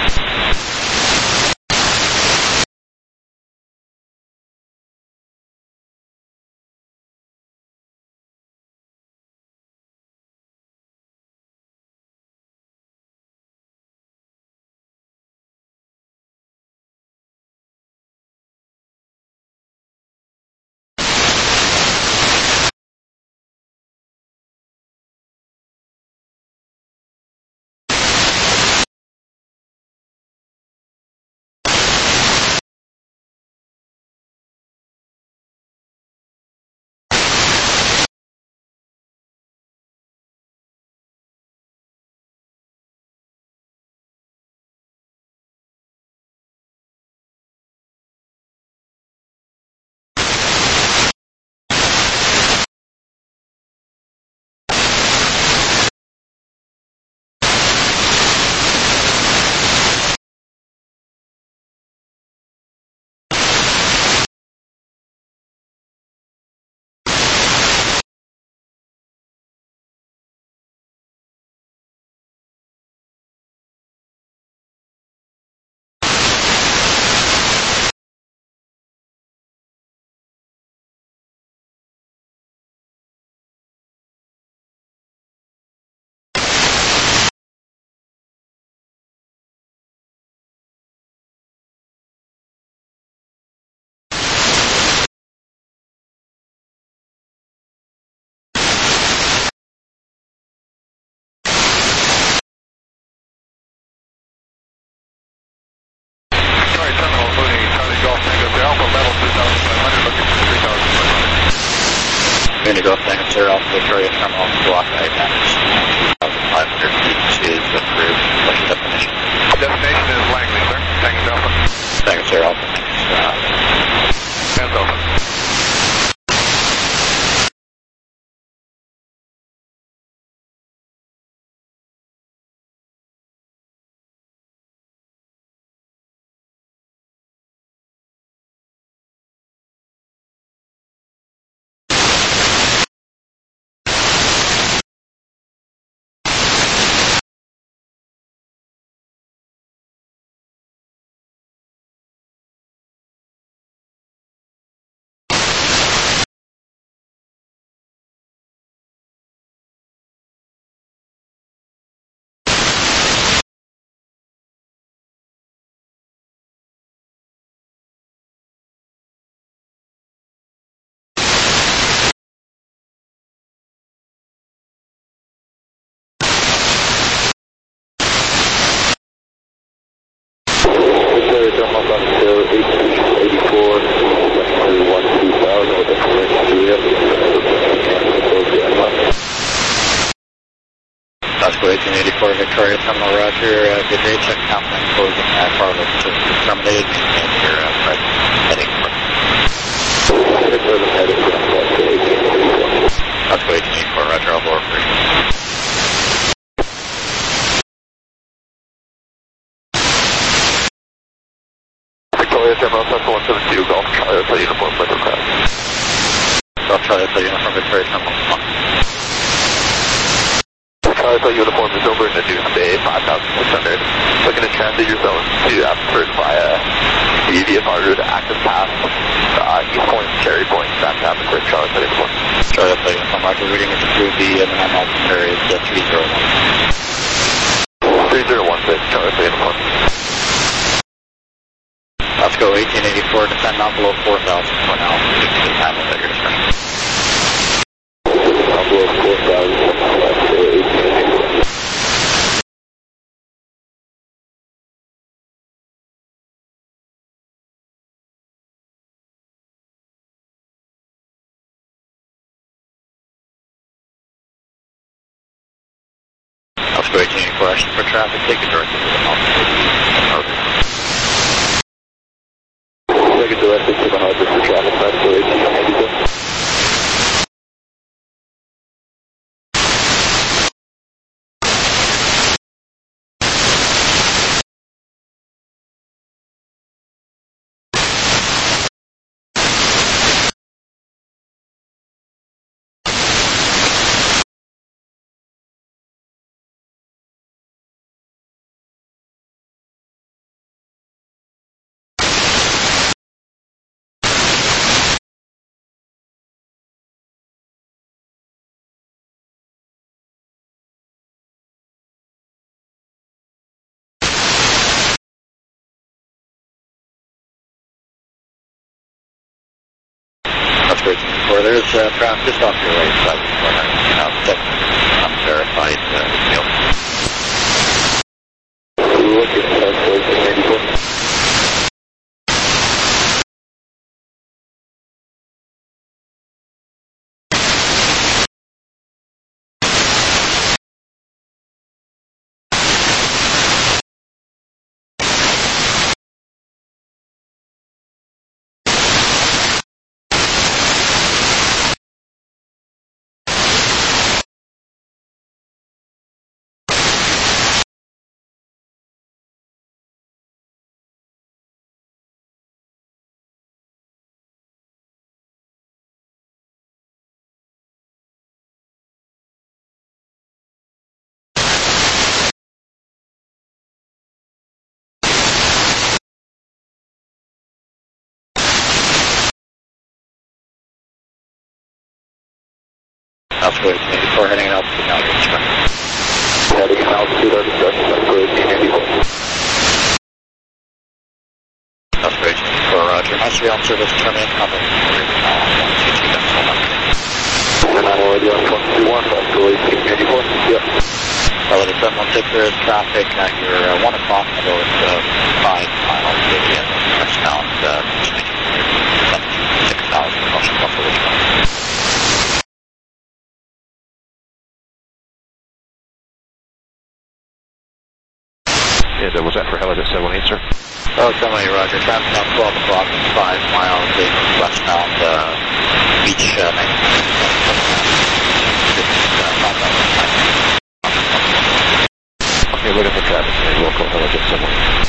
Indigo, Tango Sierra Alpha Victoria Terminal, block IMAX, 2,500 feet is approved. What's your destination? Destination is Langley, sir. Tango Delta. Tango Sierra Alpha, thanks. Tango Delta. Terminal, Roger. Good day. Check confidence closing. Carlos service terminated. Maintain your present heading north. Let's go 1884. Roger. I'll blow for you. Victoria Terminal, Central 172, Golf Charlie Hotel Uniform, Metro Craft. Golf Charlie Hotel Uniform, Victoria Terminal 1. Charlie Hotel Uniform is over in the Dune Bay, 5,600. Looking to transit your zone to Abbotsford via the VFR route, Active Pass, East Point, Cherry Point, back to Abbotsford, Charlie Hotel Uniform. Charlie Hotel Uniform, Roger. Reading is approved. The minimum altimeter is 301. 3016, Charlie Hotel Uniform. Let's go 1884, descend not below 4,000 for now. The time is at your discretion. Not below 4,000, let's go 1884. Let's go 1884, action for traffic, take it directly to the north. Take it directly to the harbor for traffic, that's go 1884. That's great. There's traffic just off your right side. Verified field. Looking at 1884. That's great. 1884 heading out to now. Heading altitude our discussion, that's go 1884. That's great. 1884, Roger. Nice to be on service. Terminate contact. And I'm already on 121, let's go 1884. Yep. Relative 716, there is traffic at your 1 o'clock, about 5 miles westbound, 6,000, Russian Buffalo Richmond. And was that for Helijet 718, sir? Oh, 718, Roger. Traffic now 12 o'clock, 5 miles westbound, beach, 96. Okay, looking for traffic and local Helijet 718.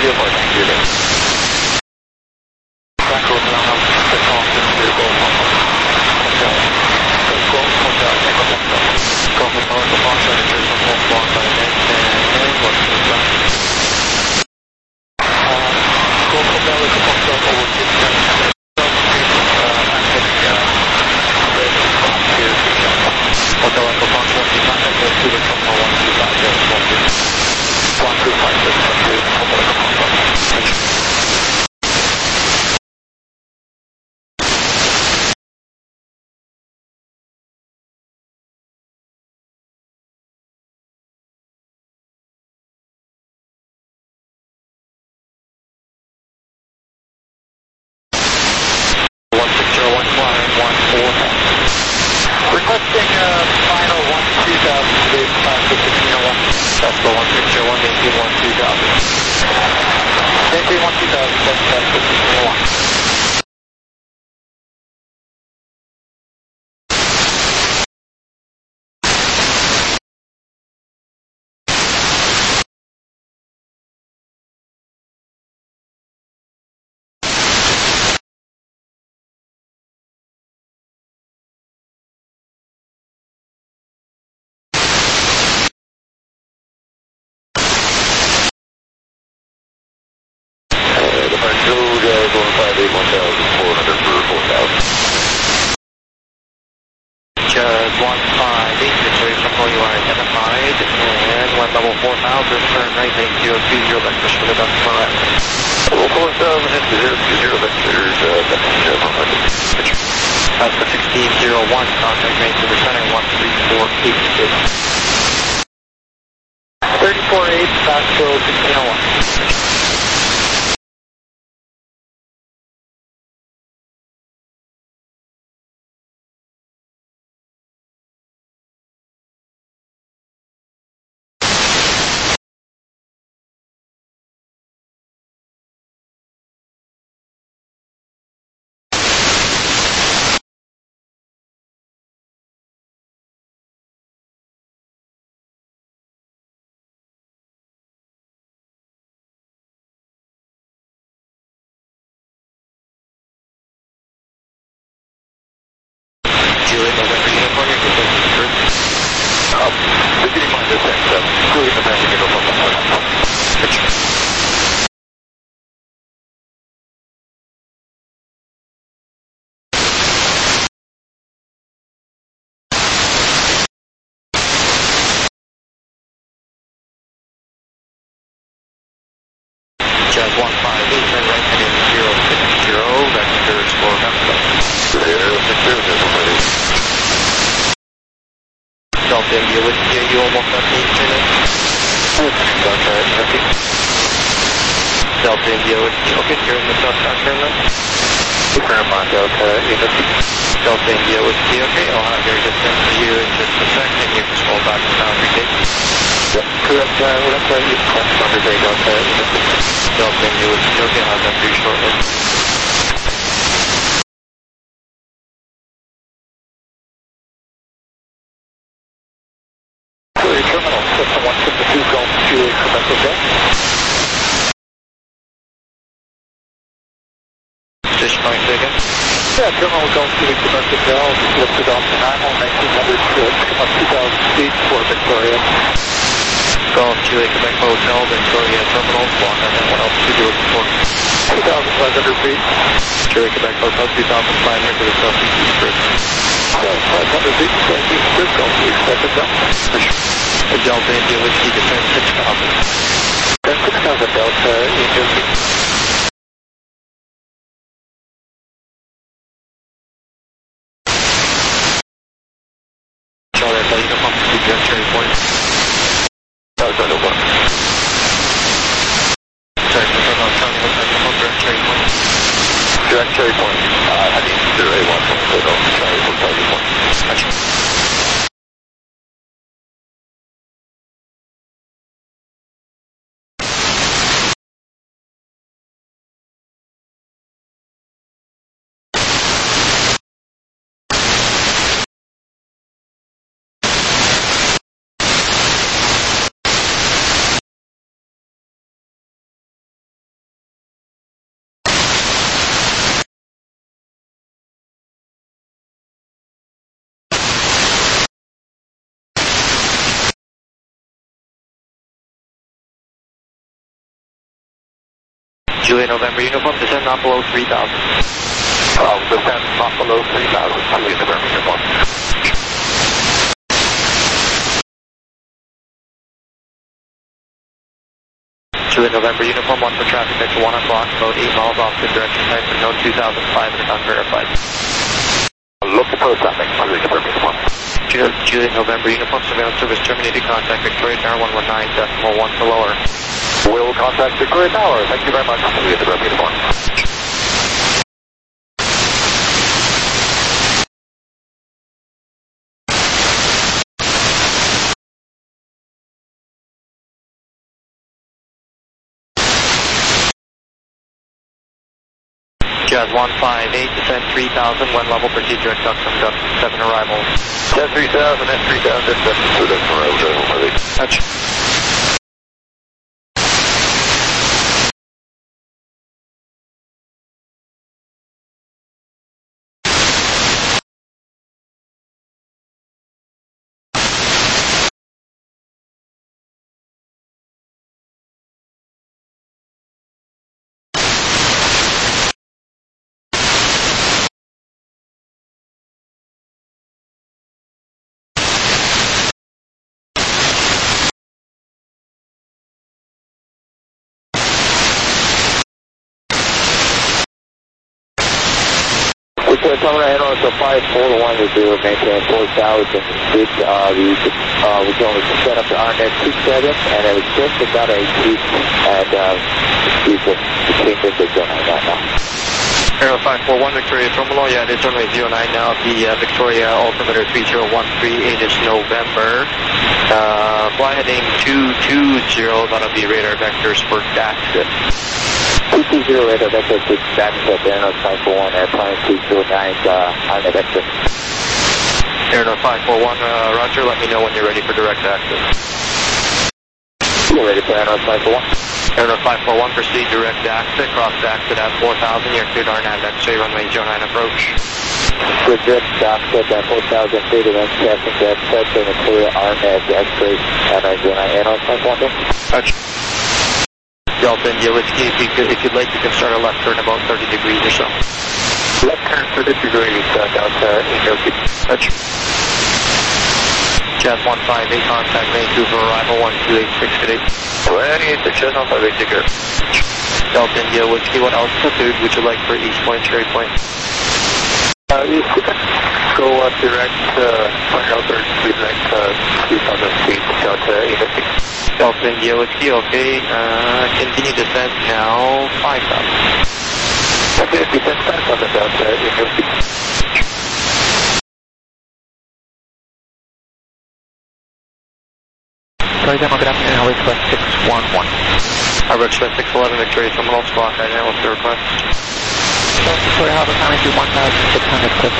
India 4, thank you. Back over now, the conference to go home. Hotel. Go, hotel, take a hotel. Go, hotel, the box manager, the whole block by the next, and what's the plan? Go, hotel, the hotel, over 6 Hotel Echo Fox 125 and go to the Terminal 125, 125, Hotel Echo Fox 125. Requesting final 1-2000 today, 5-1501. That's the 1-601, maintain 1-2000. Maintain 1-2000, 5-1501. Jazz 158, Victoria Temple, you are identified, and when level 4000, turn right, make 020, vectors for the customer right. Level 4000, into 020, vectors, that's the 1601, contact range to the center, 13486. 348, Vasco 1601. Juliet, November Unicorn, you're good to beginning my descent, Juliet, November Unicorn, Jazz 158, turn right heading 060, vectors for Mexico. Delta India Whiskey, are you almost on the internet? Delta India Whiskey, okay, you're in the southbound terminal. Paramount Delta Unity. Delta India Whiskey, okay, I'll have your descent for you in just a second. You can scroll back to boundary gate. Yep, correct, what's that? You can boundary gate Delta Unity. Delta India Whiskey, okay, I'll have that for you shortly. Terminal, system 152, Gulf 2, Quebec, okay? Fish point again? Yeah, terminal Gulf 2, Quebec, Hotel, lifted off to 1900 to 2000 feet for Victoria. Gulf 2, Quebec Hotel, Victoria Terminal, block on that 1 altitude, you're looking for 2,500 feet. Victoria Quebec Hotel, 2,500 to the southeast east bridge. 2,500 feet, southeast bridge, Gulf 2, expected down. Delta India Whiskey, descend 6,000. Descend 6,000, Delta India Whiskey. Charlie, I tell you to pump to direct cherry point. Sorry, no one. Sorry, no, Charlie, what's that? Pump direct cherry point. Direct cherry point. I mean, 081 point, so no, Charlie, we'll tell you point. Gotcha. Juliet November Uniform, descend not below 3,000. Descend not below 3,000. Juliet November Uniform. Juliet November Uniform, 1 for traffic at 1 o'clock, about 8 miles opposite direction, time for known 2,500 unverified. Looking for the traffic, Juliet November Uniform. Juliet November Uniform, surveillance service terminated, contact Victoria Tower 119.1 for lower. Will contact Victoria Tower. Thank you very much. Juliet November Uniform. Jazz 158, descend 3,000, when level, proceed direct duct from duct 7 arrival. 10-3000, S3000, descend to the arrival. Touch. Tower Aero, so 541 to 0, maintain 4,000 feet. We can only set up to RNet 27, and it was just about a heat, and we came in the zone on that now. Aero 541, Victoria Terminal, yeah, it is runway 09 now, the Victoria altimeter 3013, is November. Fly heading 220, that'll be radar vectors for DAXIT. 220 radar vector to DAXIT, Aero 541, airplane 209, RNet exit. Aero 541, roger, let me know when you're ready for direct access. You're ready for Aero 541. Aero 541, proceed direct exit, cross exit at 4,000, you're cleared RNAV, X-ray runway 09 approach. Good exit at 4,000 feet, and then passing that section and clear RNAV, X-ray, and I 09 Aero 541. Touch. Delta India Whiskey, if you'd like, you can start a left turn about 30 degrees or so. Left turn 30 degrees, Delta India Whiskey. Touch. Jazz 158, contact Vancouver, arrival 1286 today. 26 on 5 ticker. Delta India Whiskey, what altitude would you like for East Point, Cherry Point? East Point. Go direct, point out there to the next 2,000 feet, Delta India Whiskey. Delta India Whiskey, okay. Continue descent now, 5,000. Okay, descent 5,000, Delta India Whiskey. Sorry, Demo, good afternoon, Harbor Express 611. Harbor Express 611, Victoria Terminal, squawk, I know what's the request? Victoria Harbor, coming to 1,600, clip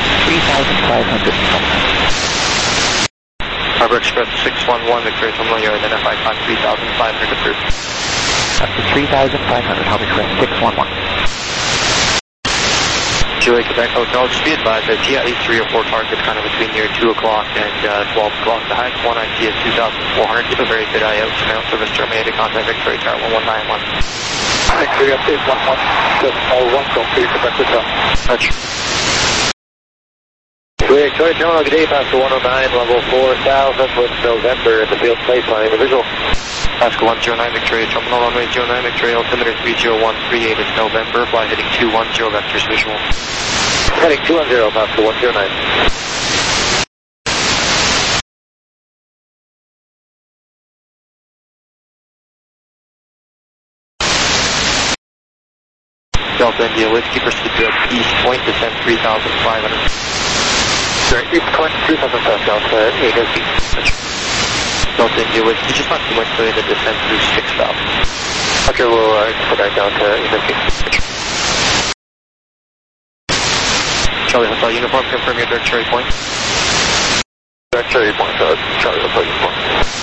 3,500. Harbor Express 611, Victoria Terminal, you're identified on 3,500 approved. Up to 3,500, Harbor Express 611. Juliet Quebec Hotel, just be advised that see at least 3 or 4 targets kind of between your 2 o'clock and 12 o'clock. The highest one I see is 2,400. Keep a very good eye out. Surveillance service terminated. Contact Victoria Tower 1191. Victoria update 11, just all 1, don't please Quebec Hotel. Touch. Victoria Terminal, good day, Pascal 109, level 4,000 with November at the field place line, the visual. Pascal 109, Victoria Terminal, runway 09, Victoria altimeter 30138 is November, fly heading 210 vectors visual. Heading 210, Pascal 109. Delta India Whiskey, proceed to East Point, descend 3,500. Sorry, East Point, 3,000 Delta India Whiskey. Delta India Whiskey, just not too much to the descent through 6,000. Okay, we'll put that down to India Whiskey. Charlie Hotel Uniform, confirm your direct Cherry Point. Direct Cherry Point, Charlie Hotel Uniform.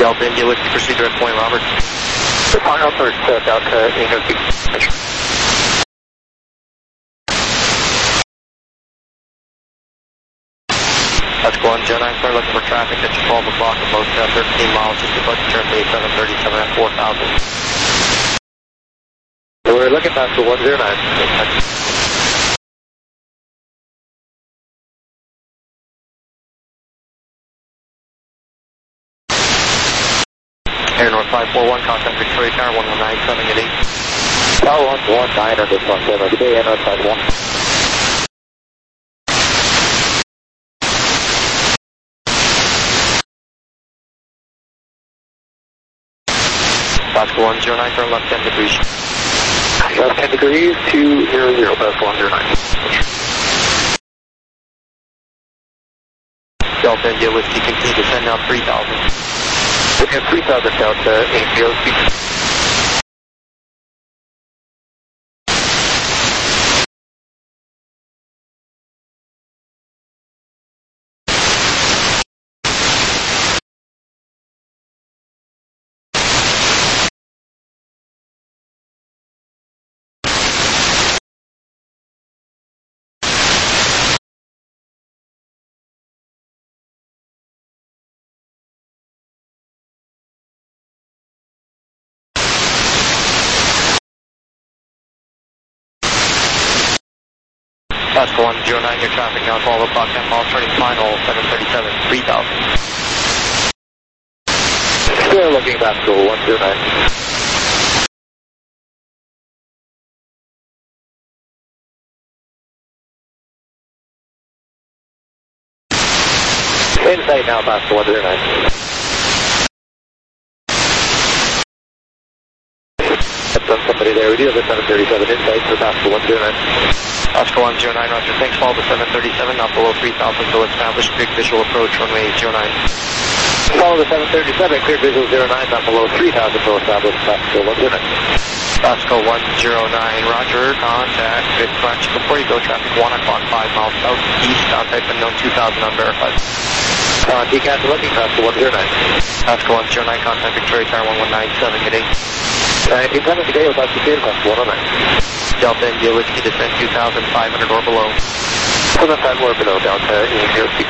Delta India Whiskey, proceed direct Point Roberts. Point Roberts, Delta India Whiskey. That's going 09, start looking for traffic at 12 o'clock, about 13 miles, just about to turn to 737 at 4,000. We're looking past the 109. Air North 541, contact Victoria Tower 1197 at 8. Tower 119 on this 17. Good day, Air North 51. Pascal 109, turn left 10 degrees. Left 10 degrees, 200, Pascal 109. Delta India Whiskey, continue to send now 3,000. We have 3,000 Delta India Whiskey. Pascal 109, your traffic now 12 o'clock, 10 miles, turning final 737, 3,000. Still looking Pascal 109. Insight now, Pascal 109. I've done somebody there. We do have a 737 insight for Pascal 109. Pascal 109, roger. Thanks, fall to 737, not below 3,000, so establish big visual approach, runway 09. Follow the 737, clear visual 09, not below 3,000, so establish Pascal 109. Pascal 109, roger, contact Vic French. Before you go, traffic 1 o'clock, 5 miles southeast, contact unknown 2,000 unverified. TCAS looking, Pascal 109. Pascal 109, contact Victoria Tower 1197 at 8. Incoming today with Pascal 109. Delta India Whiskey, descend 2,500 or below. 2,500 or below, Delta India Whiskey.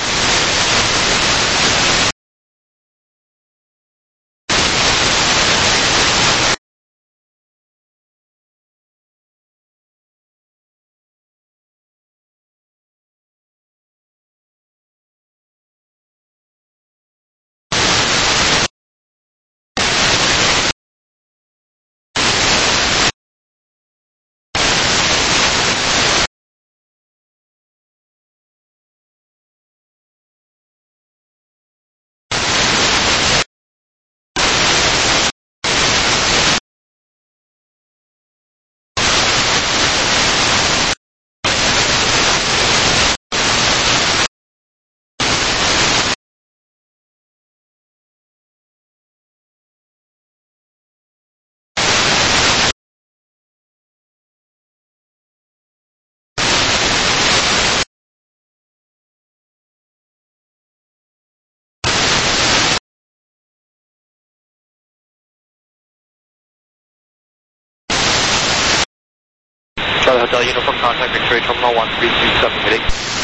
Charlie Hotel Uniform, contact Victoria Terminal 1327 at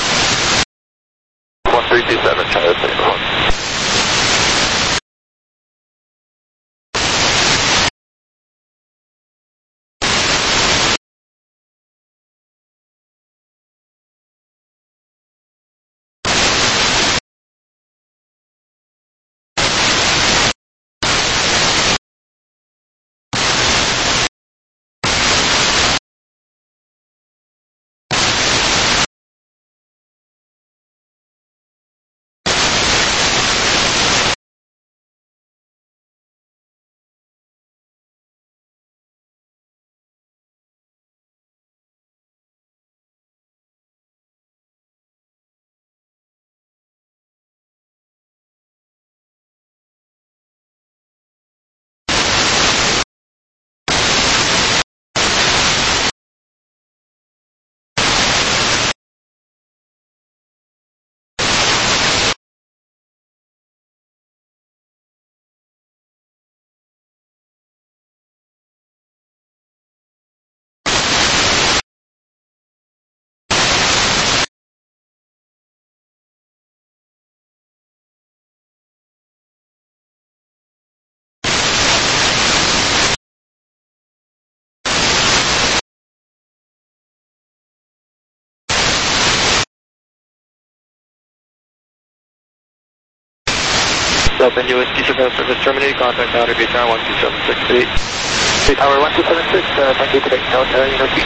8. 1327, Charlie Hotel Uniform. South India Whiskey Surveillance Service terminated. Contact now to Tower 12768. Tower 1276, thank you for taking out University.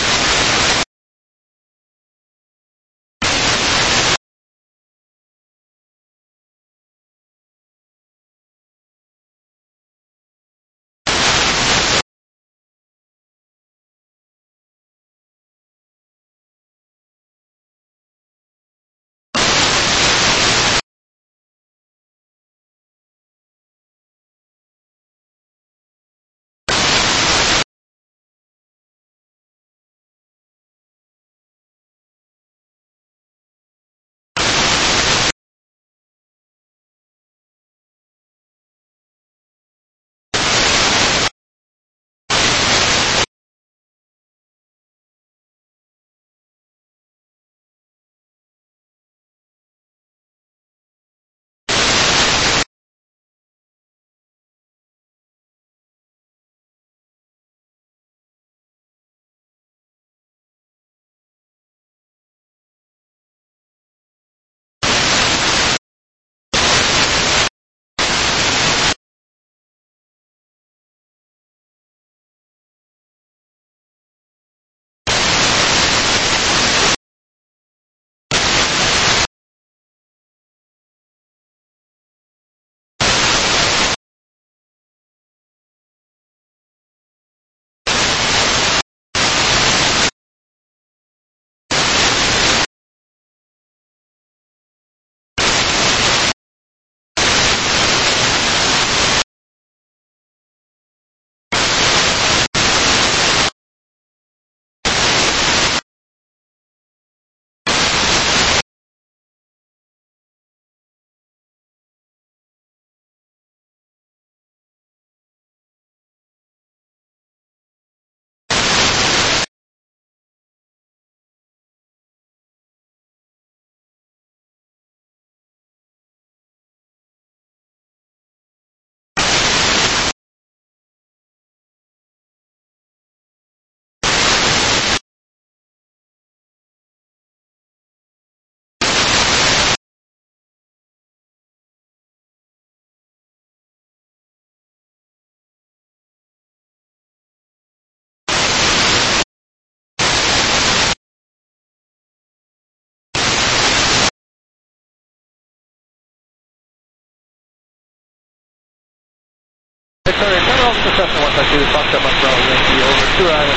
Victoria, turn off the Cessna 152, Fox Mike Bravo Yankee, over 2 Island,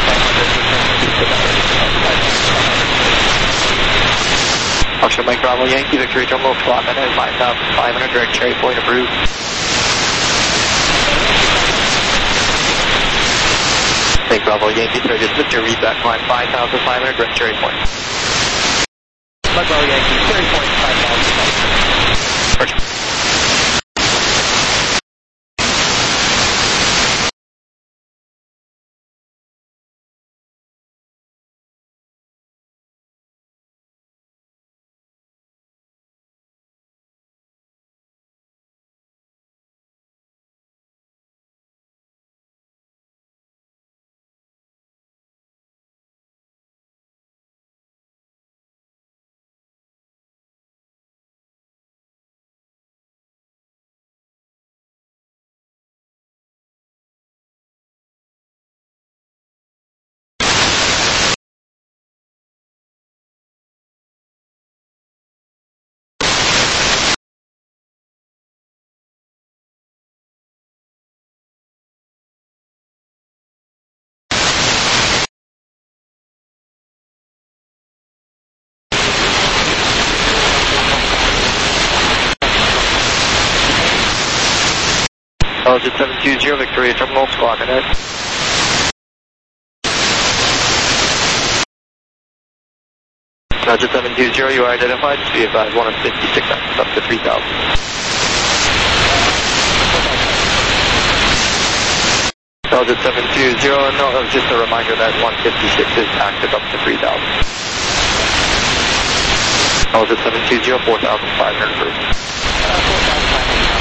2,500, Foxtrot Mike Bravo Yankee, Victory Terminal Squawk at 5,500, direct cherry point approved. Mike Bravo Yankee, sir, just Mr. Read that climb 5,500, direct cherry point. Mike Bravo Yankee, cherry point 5,500. Perfect. Jet 720, Victoria Terminal, squawk ahead. Jet 720, you are identified. Just be advised, 1 of 56 access up to 3,000. Jet 720, no, that was just a reminder that 156 is active up to 3,000. Jet 720, 4,500 first. 4,500.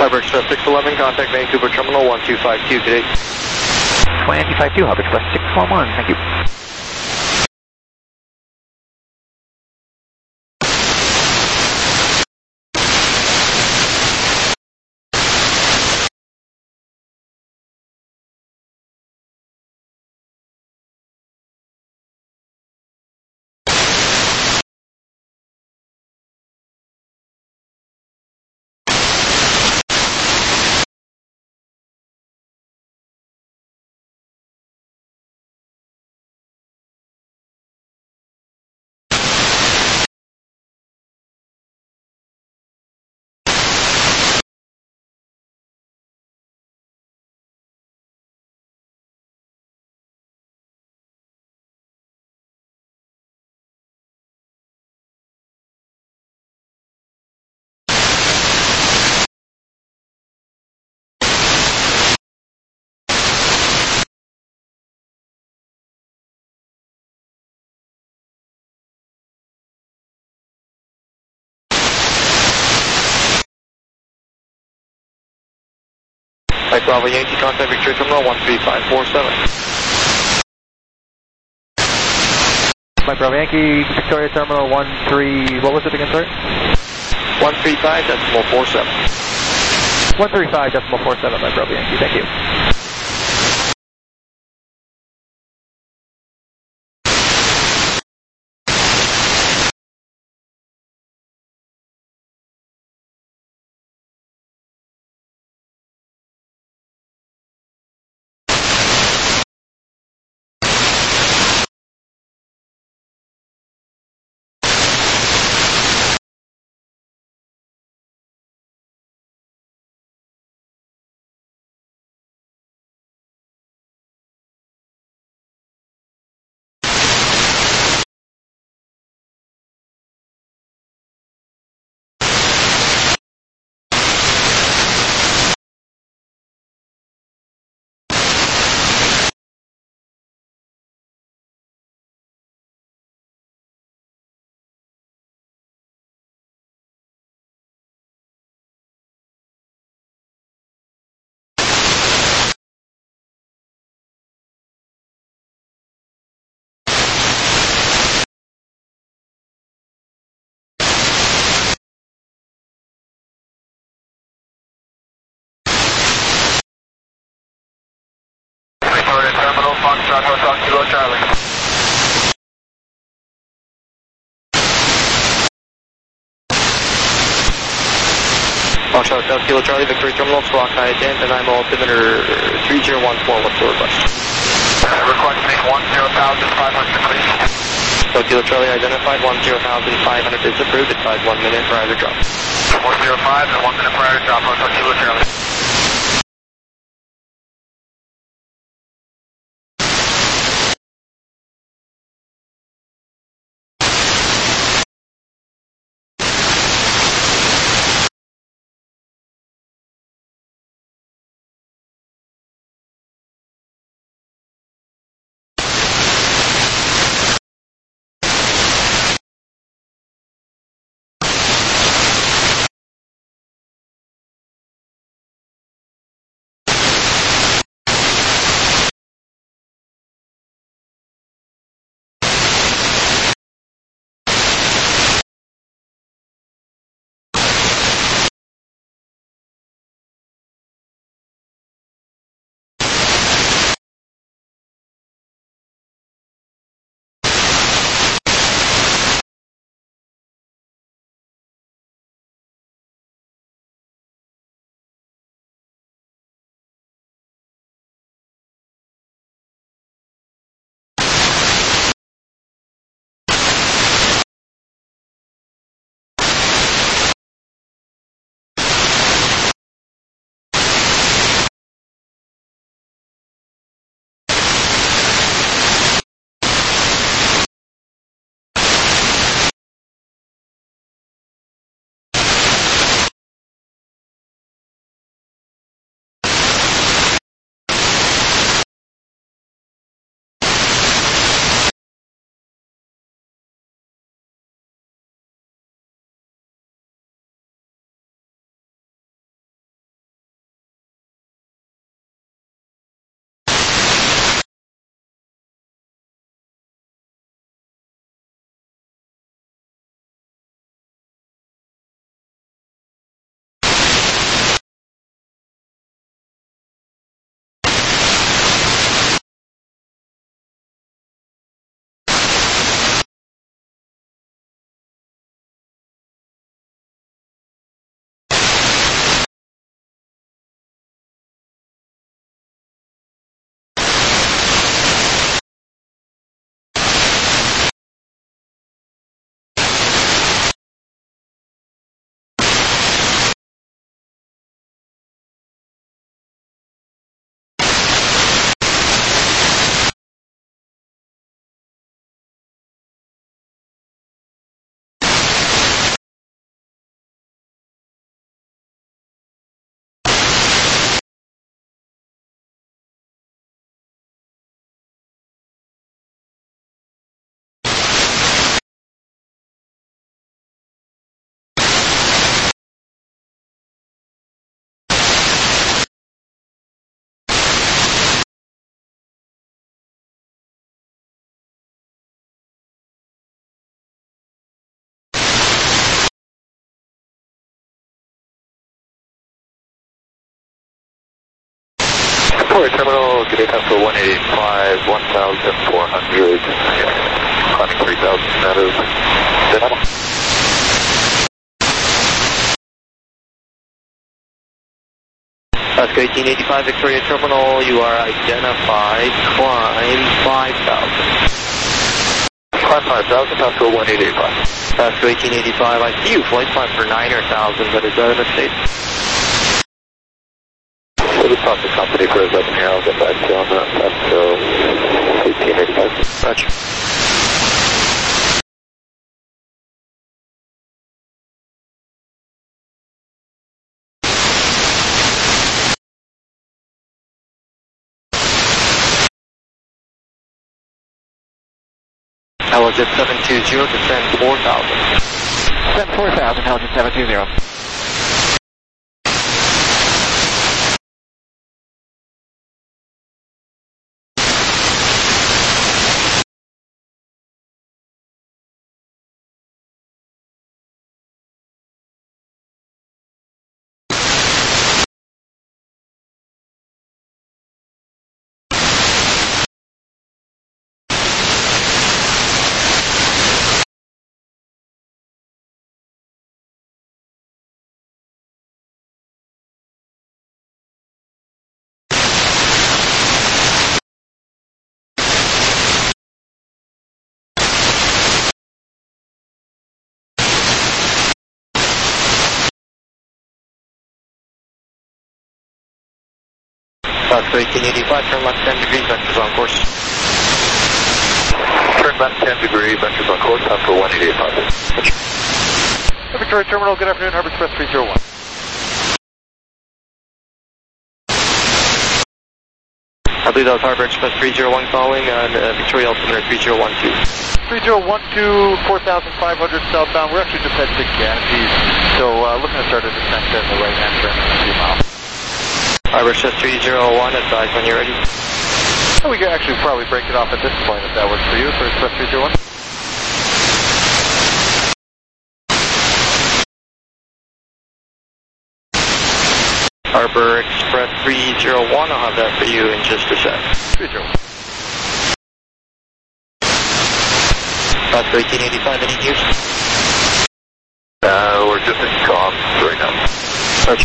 Cyber Express 611, contact Vancouver Terminal 1252, good day. 1252, Hub Express 611, thank you. Mike Bravo Yankee, contact Victoria Terminal 13547. Mike Bravo Yankee, Victoria Terminal 13, what was it again, sorry? 135.47. 135.47, Mike Bravo Yankee, thank you. Victoria Terminal, Foxtrot Hotel Kilo Charlie. Foxtrot Hotel Kilo Charlie, Victoria Terminal, Squawk High Dent, and I'm altimeter 3014, what's the request? Request make 10,500, please. So Kilo Charlie identified, 10,500 is approved, advise 1 minute prior to drop. 105 and 1 minute prior to drop, Hotel Kilo Charlie. Victoria Terminal, good day, Pascal 185, 1,400, climbing 3,000, that is Denham. Pascal 1885 Victoria Terminal, you are identified, climb 5,000. Climb 5,000, Pascal 1885. Pascal 1885, I see you flight plan for 9 or 1,000, but is that a mistake? We'll just talk to the company for a second here, I'll get back to you on that, Pascal 1885. Roger. Helijet 720, descend 4,000. Descend 4,000, Helijet 720. Pascal 1885, turn left 10 degrees, vectors on course. Turn left 10 degrees, vectors on course, Pascal 1885. Victoria Terminal, good afternoon, Harbor Express 301. I believe that was Harbor Express 301 calling on Victoria Altimeter 3012. 3012, 4,500 southbound. We're actually just heading to Ganges, so looking to start a descent in the right-hand turn in a few miles. Harbor Express 301, advise when you're ready. We can actually probably break it off at this point if that works for you for Express 301. Harbor Express 301, I'll have that for you in just a sec. 301. Pascal 1885, any news? We're just in comms right now. Roger.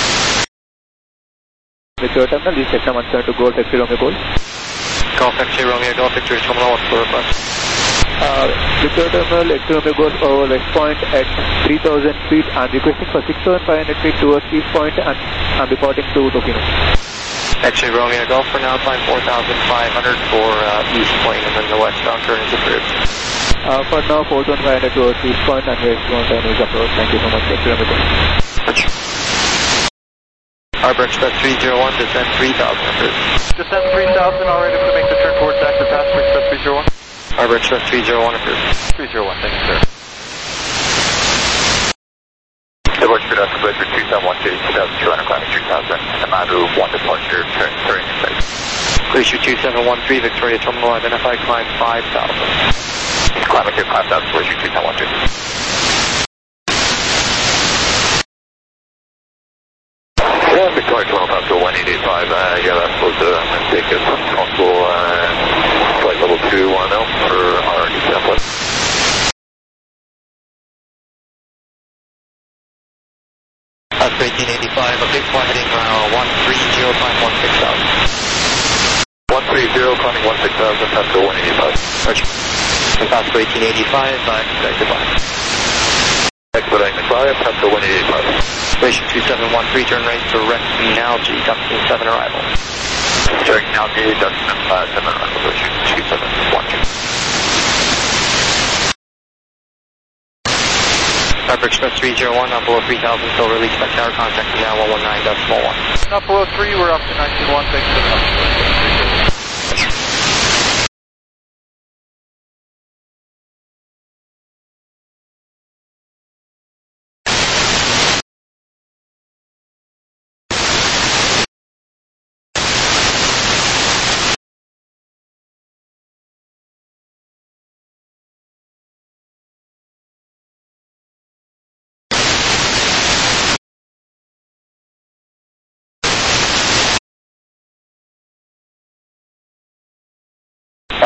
Victoria Terminal, this is Sector 17 to Golf X-ray Romeo Golf. Golf X-ray Romeo Golf Victoria Terminal, what's the request? Victoria Terminal, X-ray Romeo Golf over West Point at 3,000 feet. I'm requesting for 6,500 feet towards East Point and I'm reporting to Tokino. X-ray Romeo Golf for now, climb 4,500 for East Point, and then the westbound turn is approved. For now, 4,500 towards East Point and westbound turn is approved. Thank you so much, X-ray Romeo Golf. Harbor Express 301, descend 3,000 approved. Descend 3,000, alright, if we make the turn towards active pass for Express 301. Harbor Express 301 approved. 301, thank you, sir. The works for us, Blizzard 2712, 2,200, climbing 3,000, Amadu 1 departure, turning in sight. Glacier 2713, Victoria Terminal, identified, climb 5,000. Climbing to 5,000, Glacier 2712. Yeah, Victoria Terminal, Pascal 1885, yeah, that's supposed to take us possible flight level 210 for our new template. Pascal 1885, okay, climbing 130, climb 16,000. 130, climbing 16,000, Pascal 1885. Roger. Pascal 1885, expected by. Expediting the fire, Pascal 1885. Glacier 2713, turn right direct Nalgene, Duxton 7 arrival. Turning Nalgene, Duxton 7 arrival, Glacier 2712. Harbor Express 301, up below 3,000, still release by tower, contact now 119.1. Up below 3, we're up to 19.1, thanks for the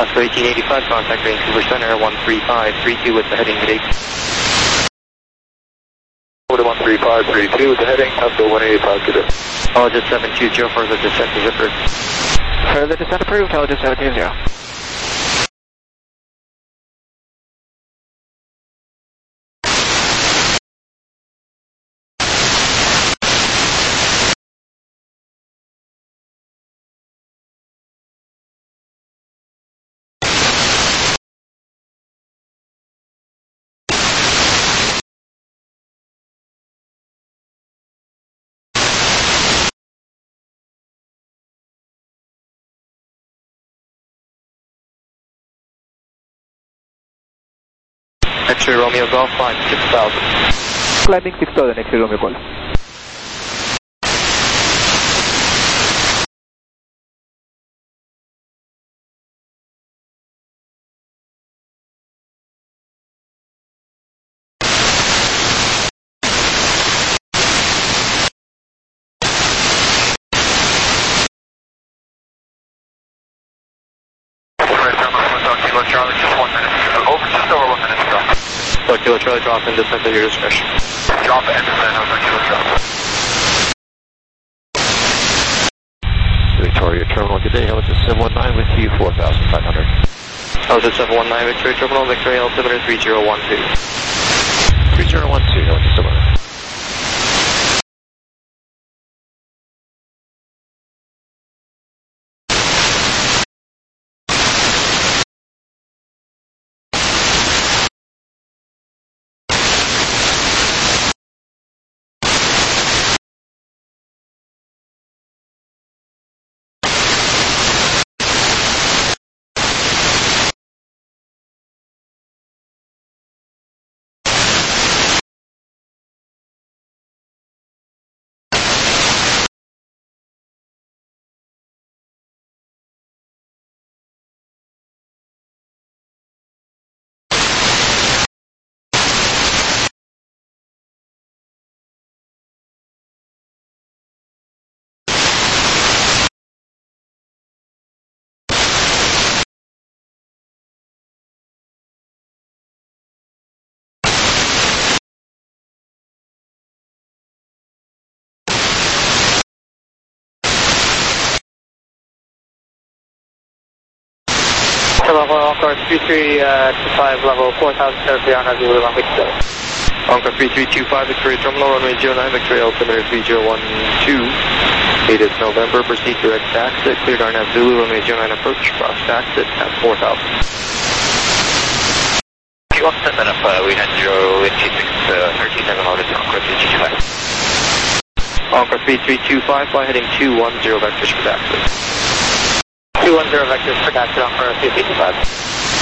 Oscar 1885, contact Vancouver Center, 13532 with the heading today. Over to 13532 with the heading, Oscar 185 to this. Intelligence 720, further descent is approved. Further descent approved, Intelligence 720. X-ray Romeo Golf, climb 6000. Climbing 6000, X-ray Romeo call. Charlie, just 1 minute. Over, just over 1 minute to drop. Kilo Charlie, drop and descent at your discretion. Drop and descent over Kilo Charlie. Victoria Terminal, good day, Intelligence 719 with you, 4500. Intelligence 719, Victoria Terminal, Victoria altimeter 3012. 3012, Intelligence 719. Encore 3325, level 4000, Territory on Zulu, runway 7. Encore 3325, Victoria Terminal, runway 09, Victoria altimeter 3012. Date is November, proceed direct exit, cleared RNAV Zulu, runway 09 approach, cross exit at 4000. You want to set that up, we had 0 in T6, 13 loaded, Encore 3325. Encore 3325, fly heading 210 vectors for exit. 210 vectors for exit, Encore 3325.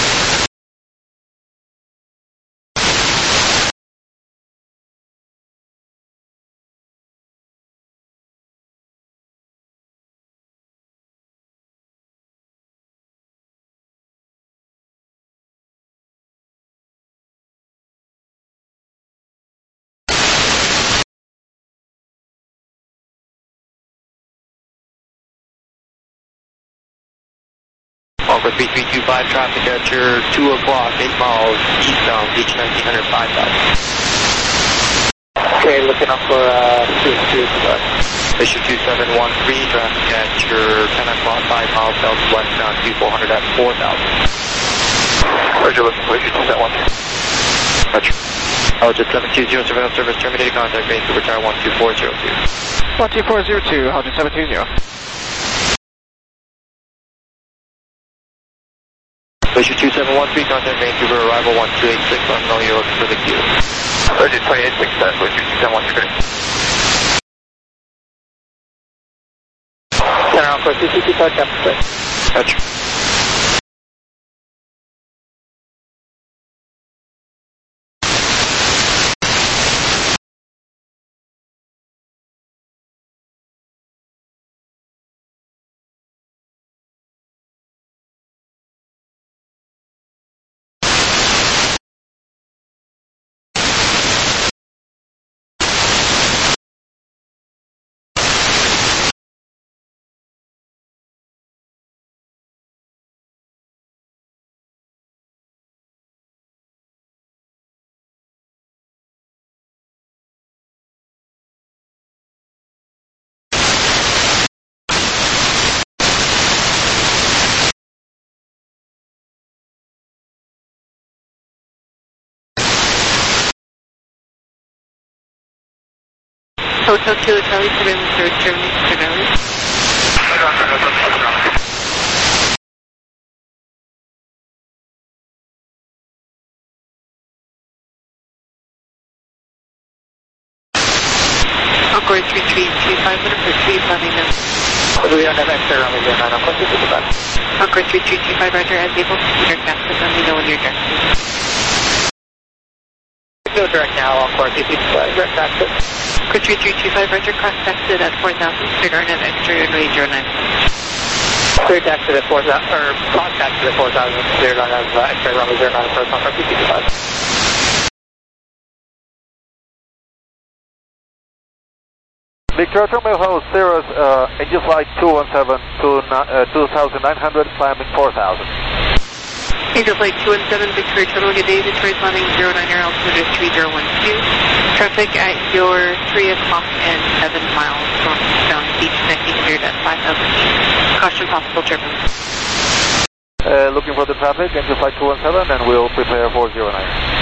Encore 3325, traffic at your 2 o'clock, 8 miles eastbound, Beach 1900, 5000. Okay, looking up for 225. Issue 2713, traffic at your 10 o'clock, 5 miles southwestbound, 2400 at 4000. Roger, looking for issue 2713. Roger. Intelligence 720, surveillance service terminated, contact Vancouver Tower 12402. 12402, Intelligence 720. Issue 2713, contact Vancouver, arrival 1286, I know you're looking for the queue. Roger, 286, that's what you're 2713. Center Encore 265, Captain. Roger. Hotel Kilo Charlie, surveillance service, Germany, surveillance. Encore 3325, for 3 landing now. We are at X-ray runway 09, of course, this is the Encore 3325, roger, as able to see your captain, let me know when you're direct. Go direct now, of course, direct access. Encore 3325, roger, cross exit at 4000, straight on at X-ray runway 09. Clear exit at 4,000, or contact to the 4,000, cleared on X-ray runway 09, for contact 325. Victor Romeo House, Cirrus, engine flight 217 to 2,900, climbing 4,000. Angel Flight 217, Victoria Total, good day, Victoria's landing 09, your altitude is 3012. Traffic at your 3 o'clock and 7 miles northbound, beach connecting cleared at 5,000 feet. Caution possible turbulence. Looking for the traffic, engine flight 217, and we'll prepare for 09.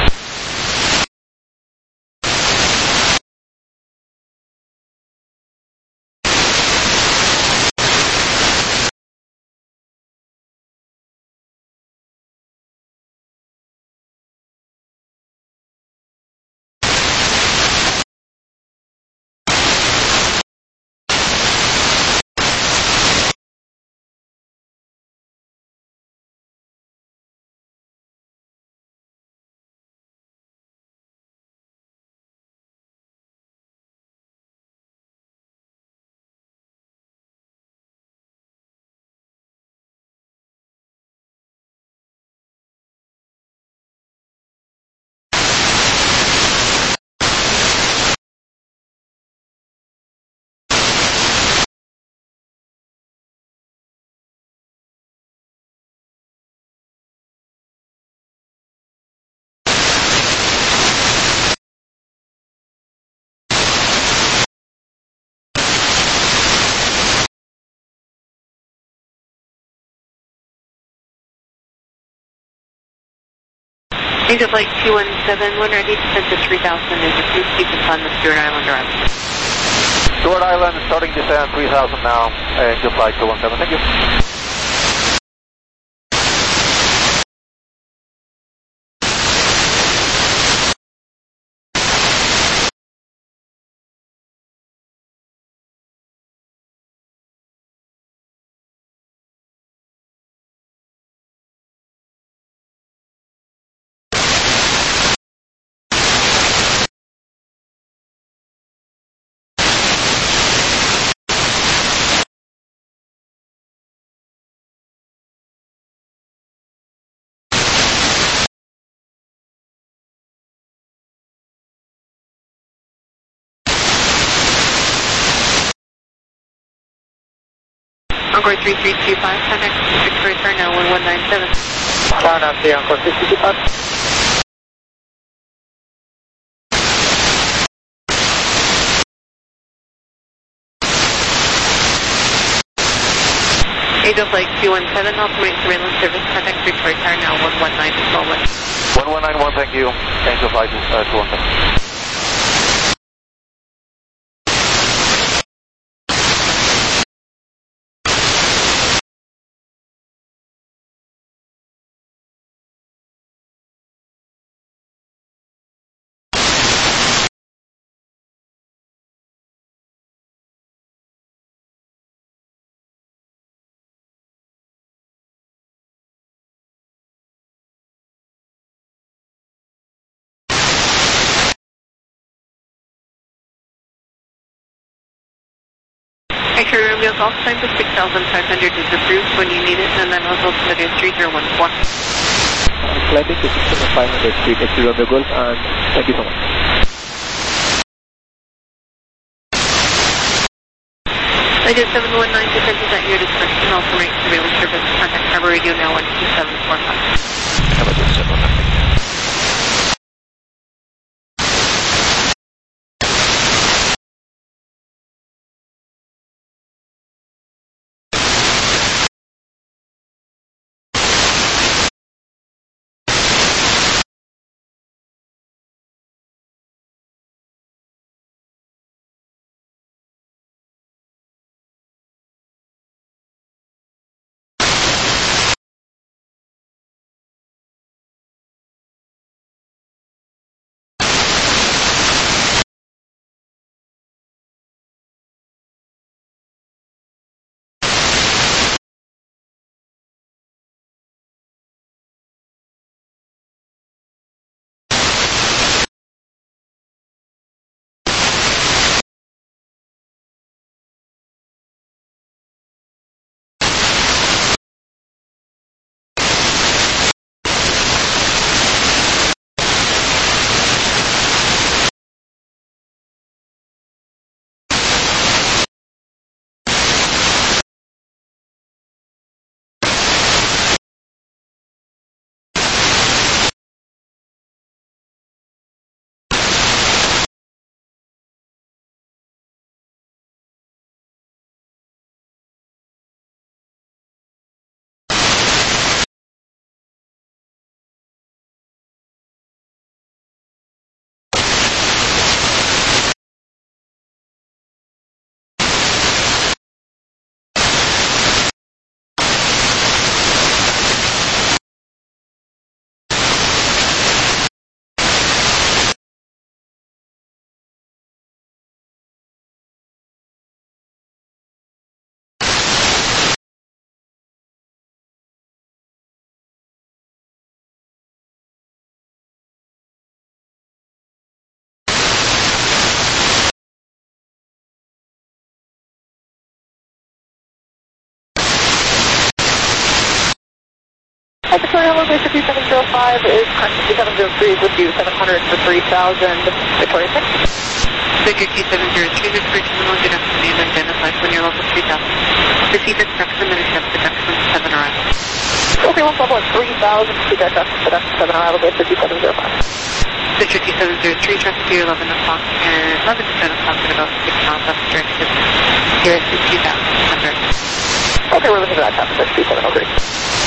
Angel Flight 217, when ready, descent to 3,000 is approved. You can climb the Stewart Island around. Stewart Island, starting descent 3,000 now, Angel Flight 217, thank you. Encore 3325, contact Victoria Tower now 1197. Tower now, stay on course 325. Angel Flight 217, ultimate surveillance service, contact Victoria Tower now 119 Forward. 1191, thank you. Angel Flight 217. X-ray Romeo Golf time to 6,500 is approved when you need it, and then also submitted 3014. Climbing to 6,500 feet, X-ray Romeo Golf, and thank you so much. Legend 719, descent at your discretion, also make surveillance service, contact Harbor Radio now 12745. How about this 719? Hi, Victoria, hello, Base 2705 is Crescent 2703 is with you, 700 for 3,000. Victoria 6. Victor 2703, this bridge terminal, good afternoon, identified when you're level 3000. Receive instruction and accept the ducks from 7 arrival. Okay, one level at 3,000, speed that ducks from 7 arrival, Base 2705. Victor 2703, traffic to 11 o'clock and 11 to 10 o'clock at about 6 miles off the direction. Here is 2,100. Okay, we're looking at that traffic, 2703.